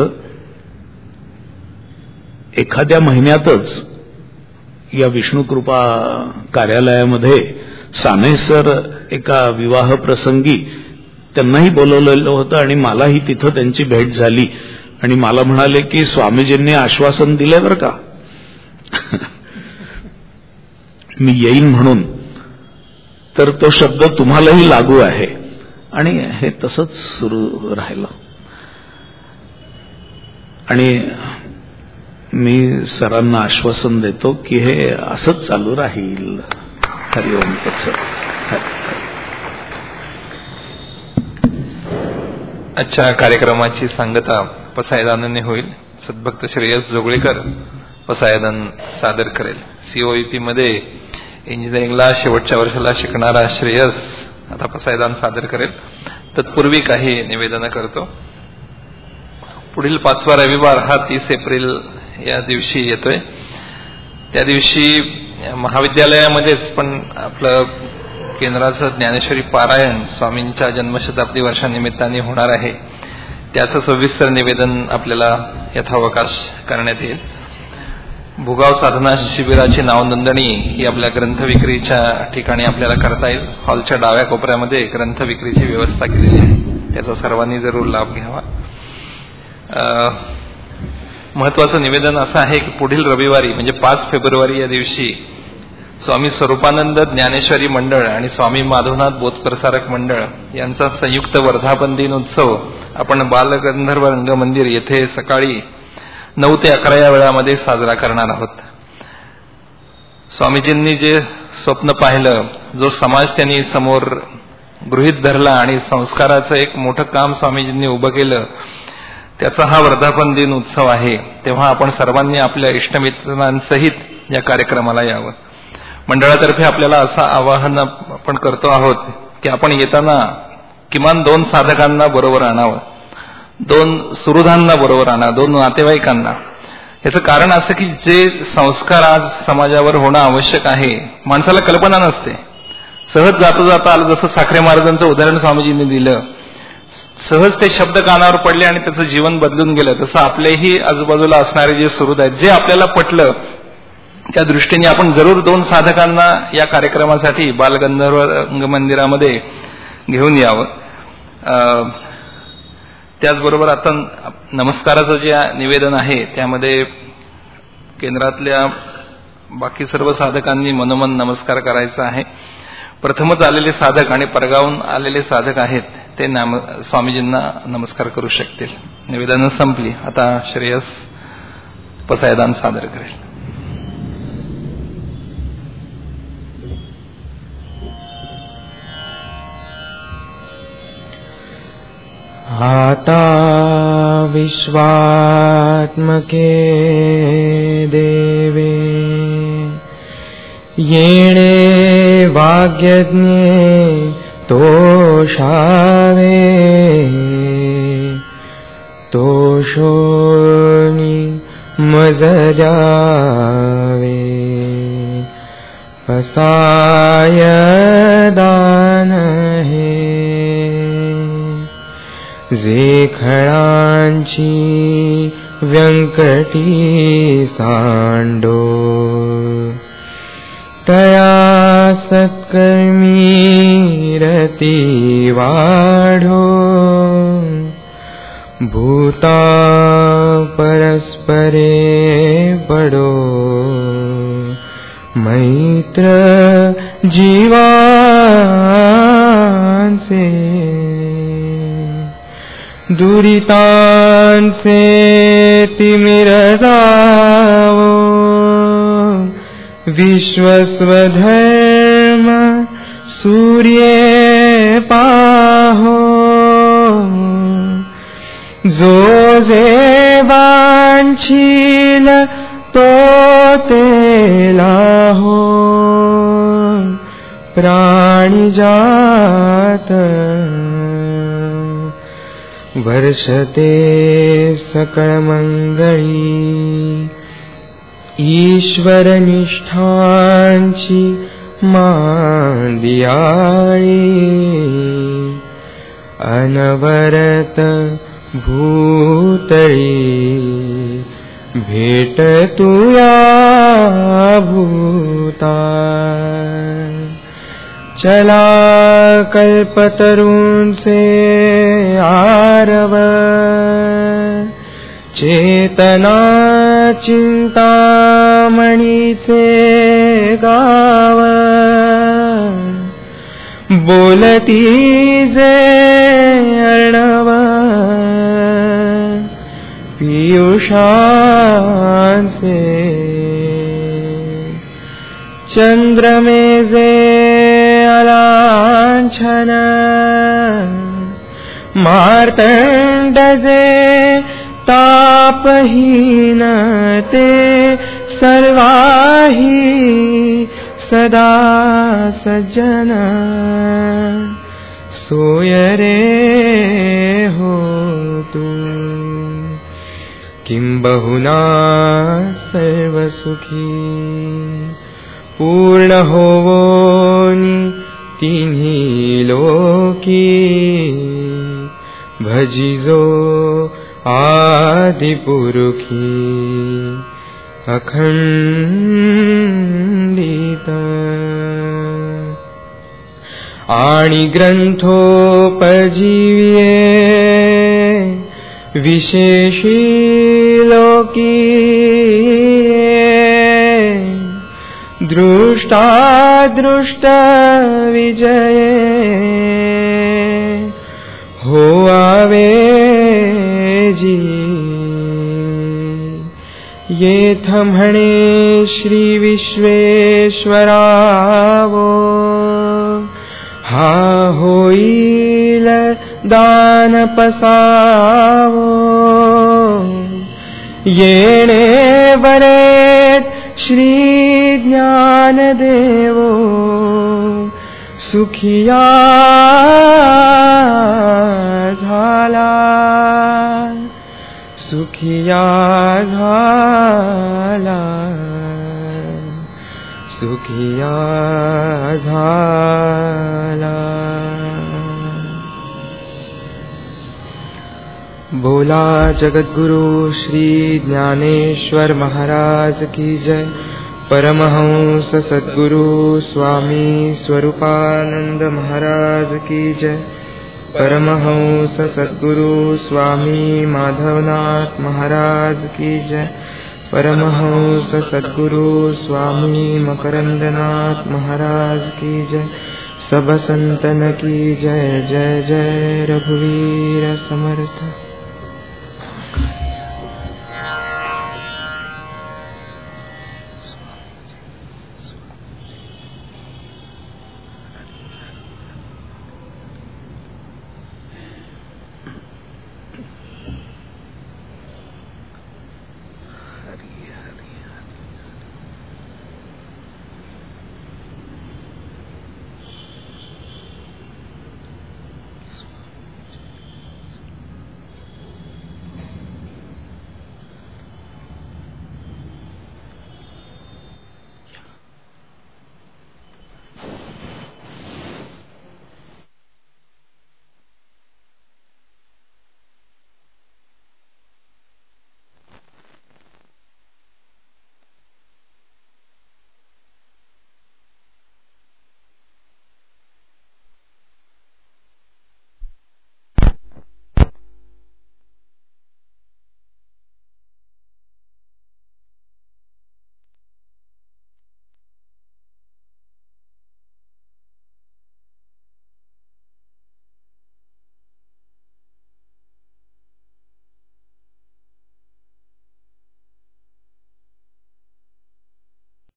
एखाद्या महिन्यातच या विष्णुकृपा कार्यालयामध्ये साने सर एका विवाह प्रसंगी त्यांनाही बोलवलेलं होतं आणि मलाही तिथं त्यांची भेट झाली आणि मला म्हणाले की स्वामीजींनी आश्वासन दिले बरं का मी येईन म्हणून. तर तो शब्द तुम्हालाही लागू आहे आणि हे तसंच सुरू राहिलं. आणि मी सरांना आश्वासन देतो की हे असंच चालू राहील. हरिओम तत्सत. आजच्या कार्यक्रमाची सांगता पसायदानाने होईल. सद्भक्त श्रेयस जोगळेकर पसायदान सादर करेल. COEP मध्ये इंजिनिअरिंगला शेवटच्या वर्षाला शिकणारा श्रेयस आता पसायदान सादर करेल. तत्पूर्वी काही निवेदन करतो. पुढील 5वा रविवार हा 30 एप्रिल या दिवशी येतोय. त्या दिवशी महाविद्यालयामध्येच पण आपलं केंद्राचं ज्ञानेश्वरी पारायण स्वामींच्या जन्मशताब्दी वर्षानिमित्ताने होणार आहे. त्याचं सविस्तर निवेदन आपल्याला यथावकाश करण्यात येईल. भुगाव साधना शिबिराची नावनोंदणी ही आपल्या ग्रंथ विक्रीच्या ठिकाणी आपल्याला करता येईल. हॉलच्या डाव्या कोपऱ्यामध्ये ग्रंथ विक्रीची व्यवस्था केलेली आहे. त्याचा सर्वांनी जरूर लाभ घ्यावा. महत्वाचं निवेदन असं आहे की पुढील रविवारी म्हणजे 5 फेब्रुवारी या दिवशी स्वामी स्वरूपानंद ज्ञानेश्वरी मंडळ आणि स्वामी माधवनाथ बोधप्रसारक मंडळ यांचा संयुक्त वर्धापन दिन उत्सव आपण बालगंधर्व रंगमंदिर येथे सकाळी 9 ते 11 या वेळामध्ये साजरा करणार आहोत. स्वामीजींनी जे स्वप्न पाहिलं, जो समाज त्यांनी समोर गृहीत धरला आणि संस्काराचं एक मोठं काम स्वामीजींनी उभं केलं, त्याचा हा वर्धापन दिन उत्सव आहे. तेव्हा आपण सर्वांनी आपल्या इष्टमित्रांसहित या कार्यक्रमाला यावं. मंडळातर्फे आपल्याला असं आवाहन आपण करतो आहोत की आपण येताना किमान 2 साधकांना बरोबर आणावं, 2 सुहृदांना बरोबर आणा, 2 नातेवाईकांना. याचं कारण असं की जे संस्कार आज समाजावर होणं आवश्यक आहे, माणसाला कल्पना नसते. सहज जाता जाता आलं, जसं साखरे महाराजांचं उदाहरण स्वामीजींनी दिलं, सहज ते शब्द कानावर पडले आणि त्याचं जीवन बदलून गेलं. तसं आपल्याही आजूबाजूला असणारे जे सुहृद आहेत, जे आपल्याला पटलं, त्या दृष्टीने आपण जरूर 2 साधकांना या कार्यक्रमासाठी बालगंधर्व रंगमंदिरामध्ये घेऊन यावं. त्याचबरोबर आता नमस्काराचं जे निवेदन आहे त्यामध्ये केंद्रातल्या बाकी सर्व साधकांनी मनोमन नमस्कार करायचा आहे. प्रथमच आलेले साधक आणि परगावून आलेले साधक आहेत ते स्वामीजींना नमस्कार करू शकतील. निवेदनं संपली. आता श्रेयस पसायदान सादर करेल. आता विश्वात्मके देवे येणे वाग्यज्ञे तोषावे तोषोनी मज द्यावे पसाय दान हे जे खळांची व्यंकटी सांडो तया सत्कर्मी रती वाढो भूता परस्परे पडो मैत्र जीवांचे दुरितांचे तिमिर जावो विश्वस्वधर्म सूर्ये पाहो जो जे वांछील तो तेला हो प्राणिजात वर्षते सकळमंगळी ईश्वरनिष्ठांची मांदियाळी अनवरत भूतळी भेट तुया भूता चला कल्पतरूंचे आरव चेतना चिंतामणीचे गाव बोलती जे अर्णव पीयूषांचे चंद्रमेजे अलांछन मार्तंडजे तापहीन ते सर्वाही सदा सज्जन सोय रे हो तू किंबहुना सर्वसुखी पूर्ण होवोनी तिन्ही लोकी भजिजो आदिपुरुखी अखंडित आणि ग्रंथोपजीव्ये विशेषी लोकी दृष्टादृष्ट विजये हो आवे जी येथ म्हणे श्री विश्वेश्वरावो हा होईल दान पसावो येणे वरेत श्री ज्ञानदेवो सुखिया झाला सुखिया झाला सुखिया झाला। बोला जगद्गुरु श्री ज्ञानेश्वर महाराज की जय। परमहंस सद्गुरु स्वामी स्वरूपानंद महाराज की जय। परमहंस सद्गुरु स्वामी माधवनाथ महाराज की जय। परमहंस सद्गुरु स्वामी मकरंदनाथ महाराज की जय। सब संतन की जय। जय जय रघुवीर समर्थ।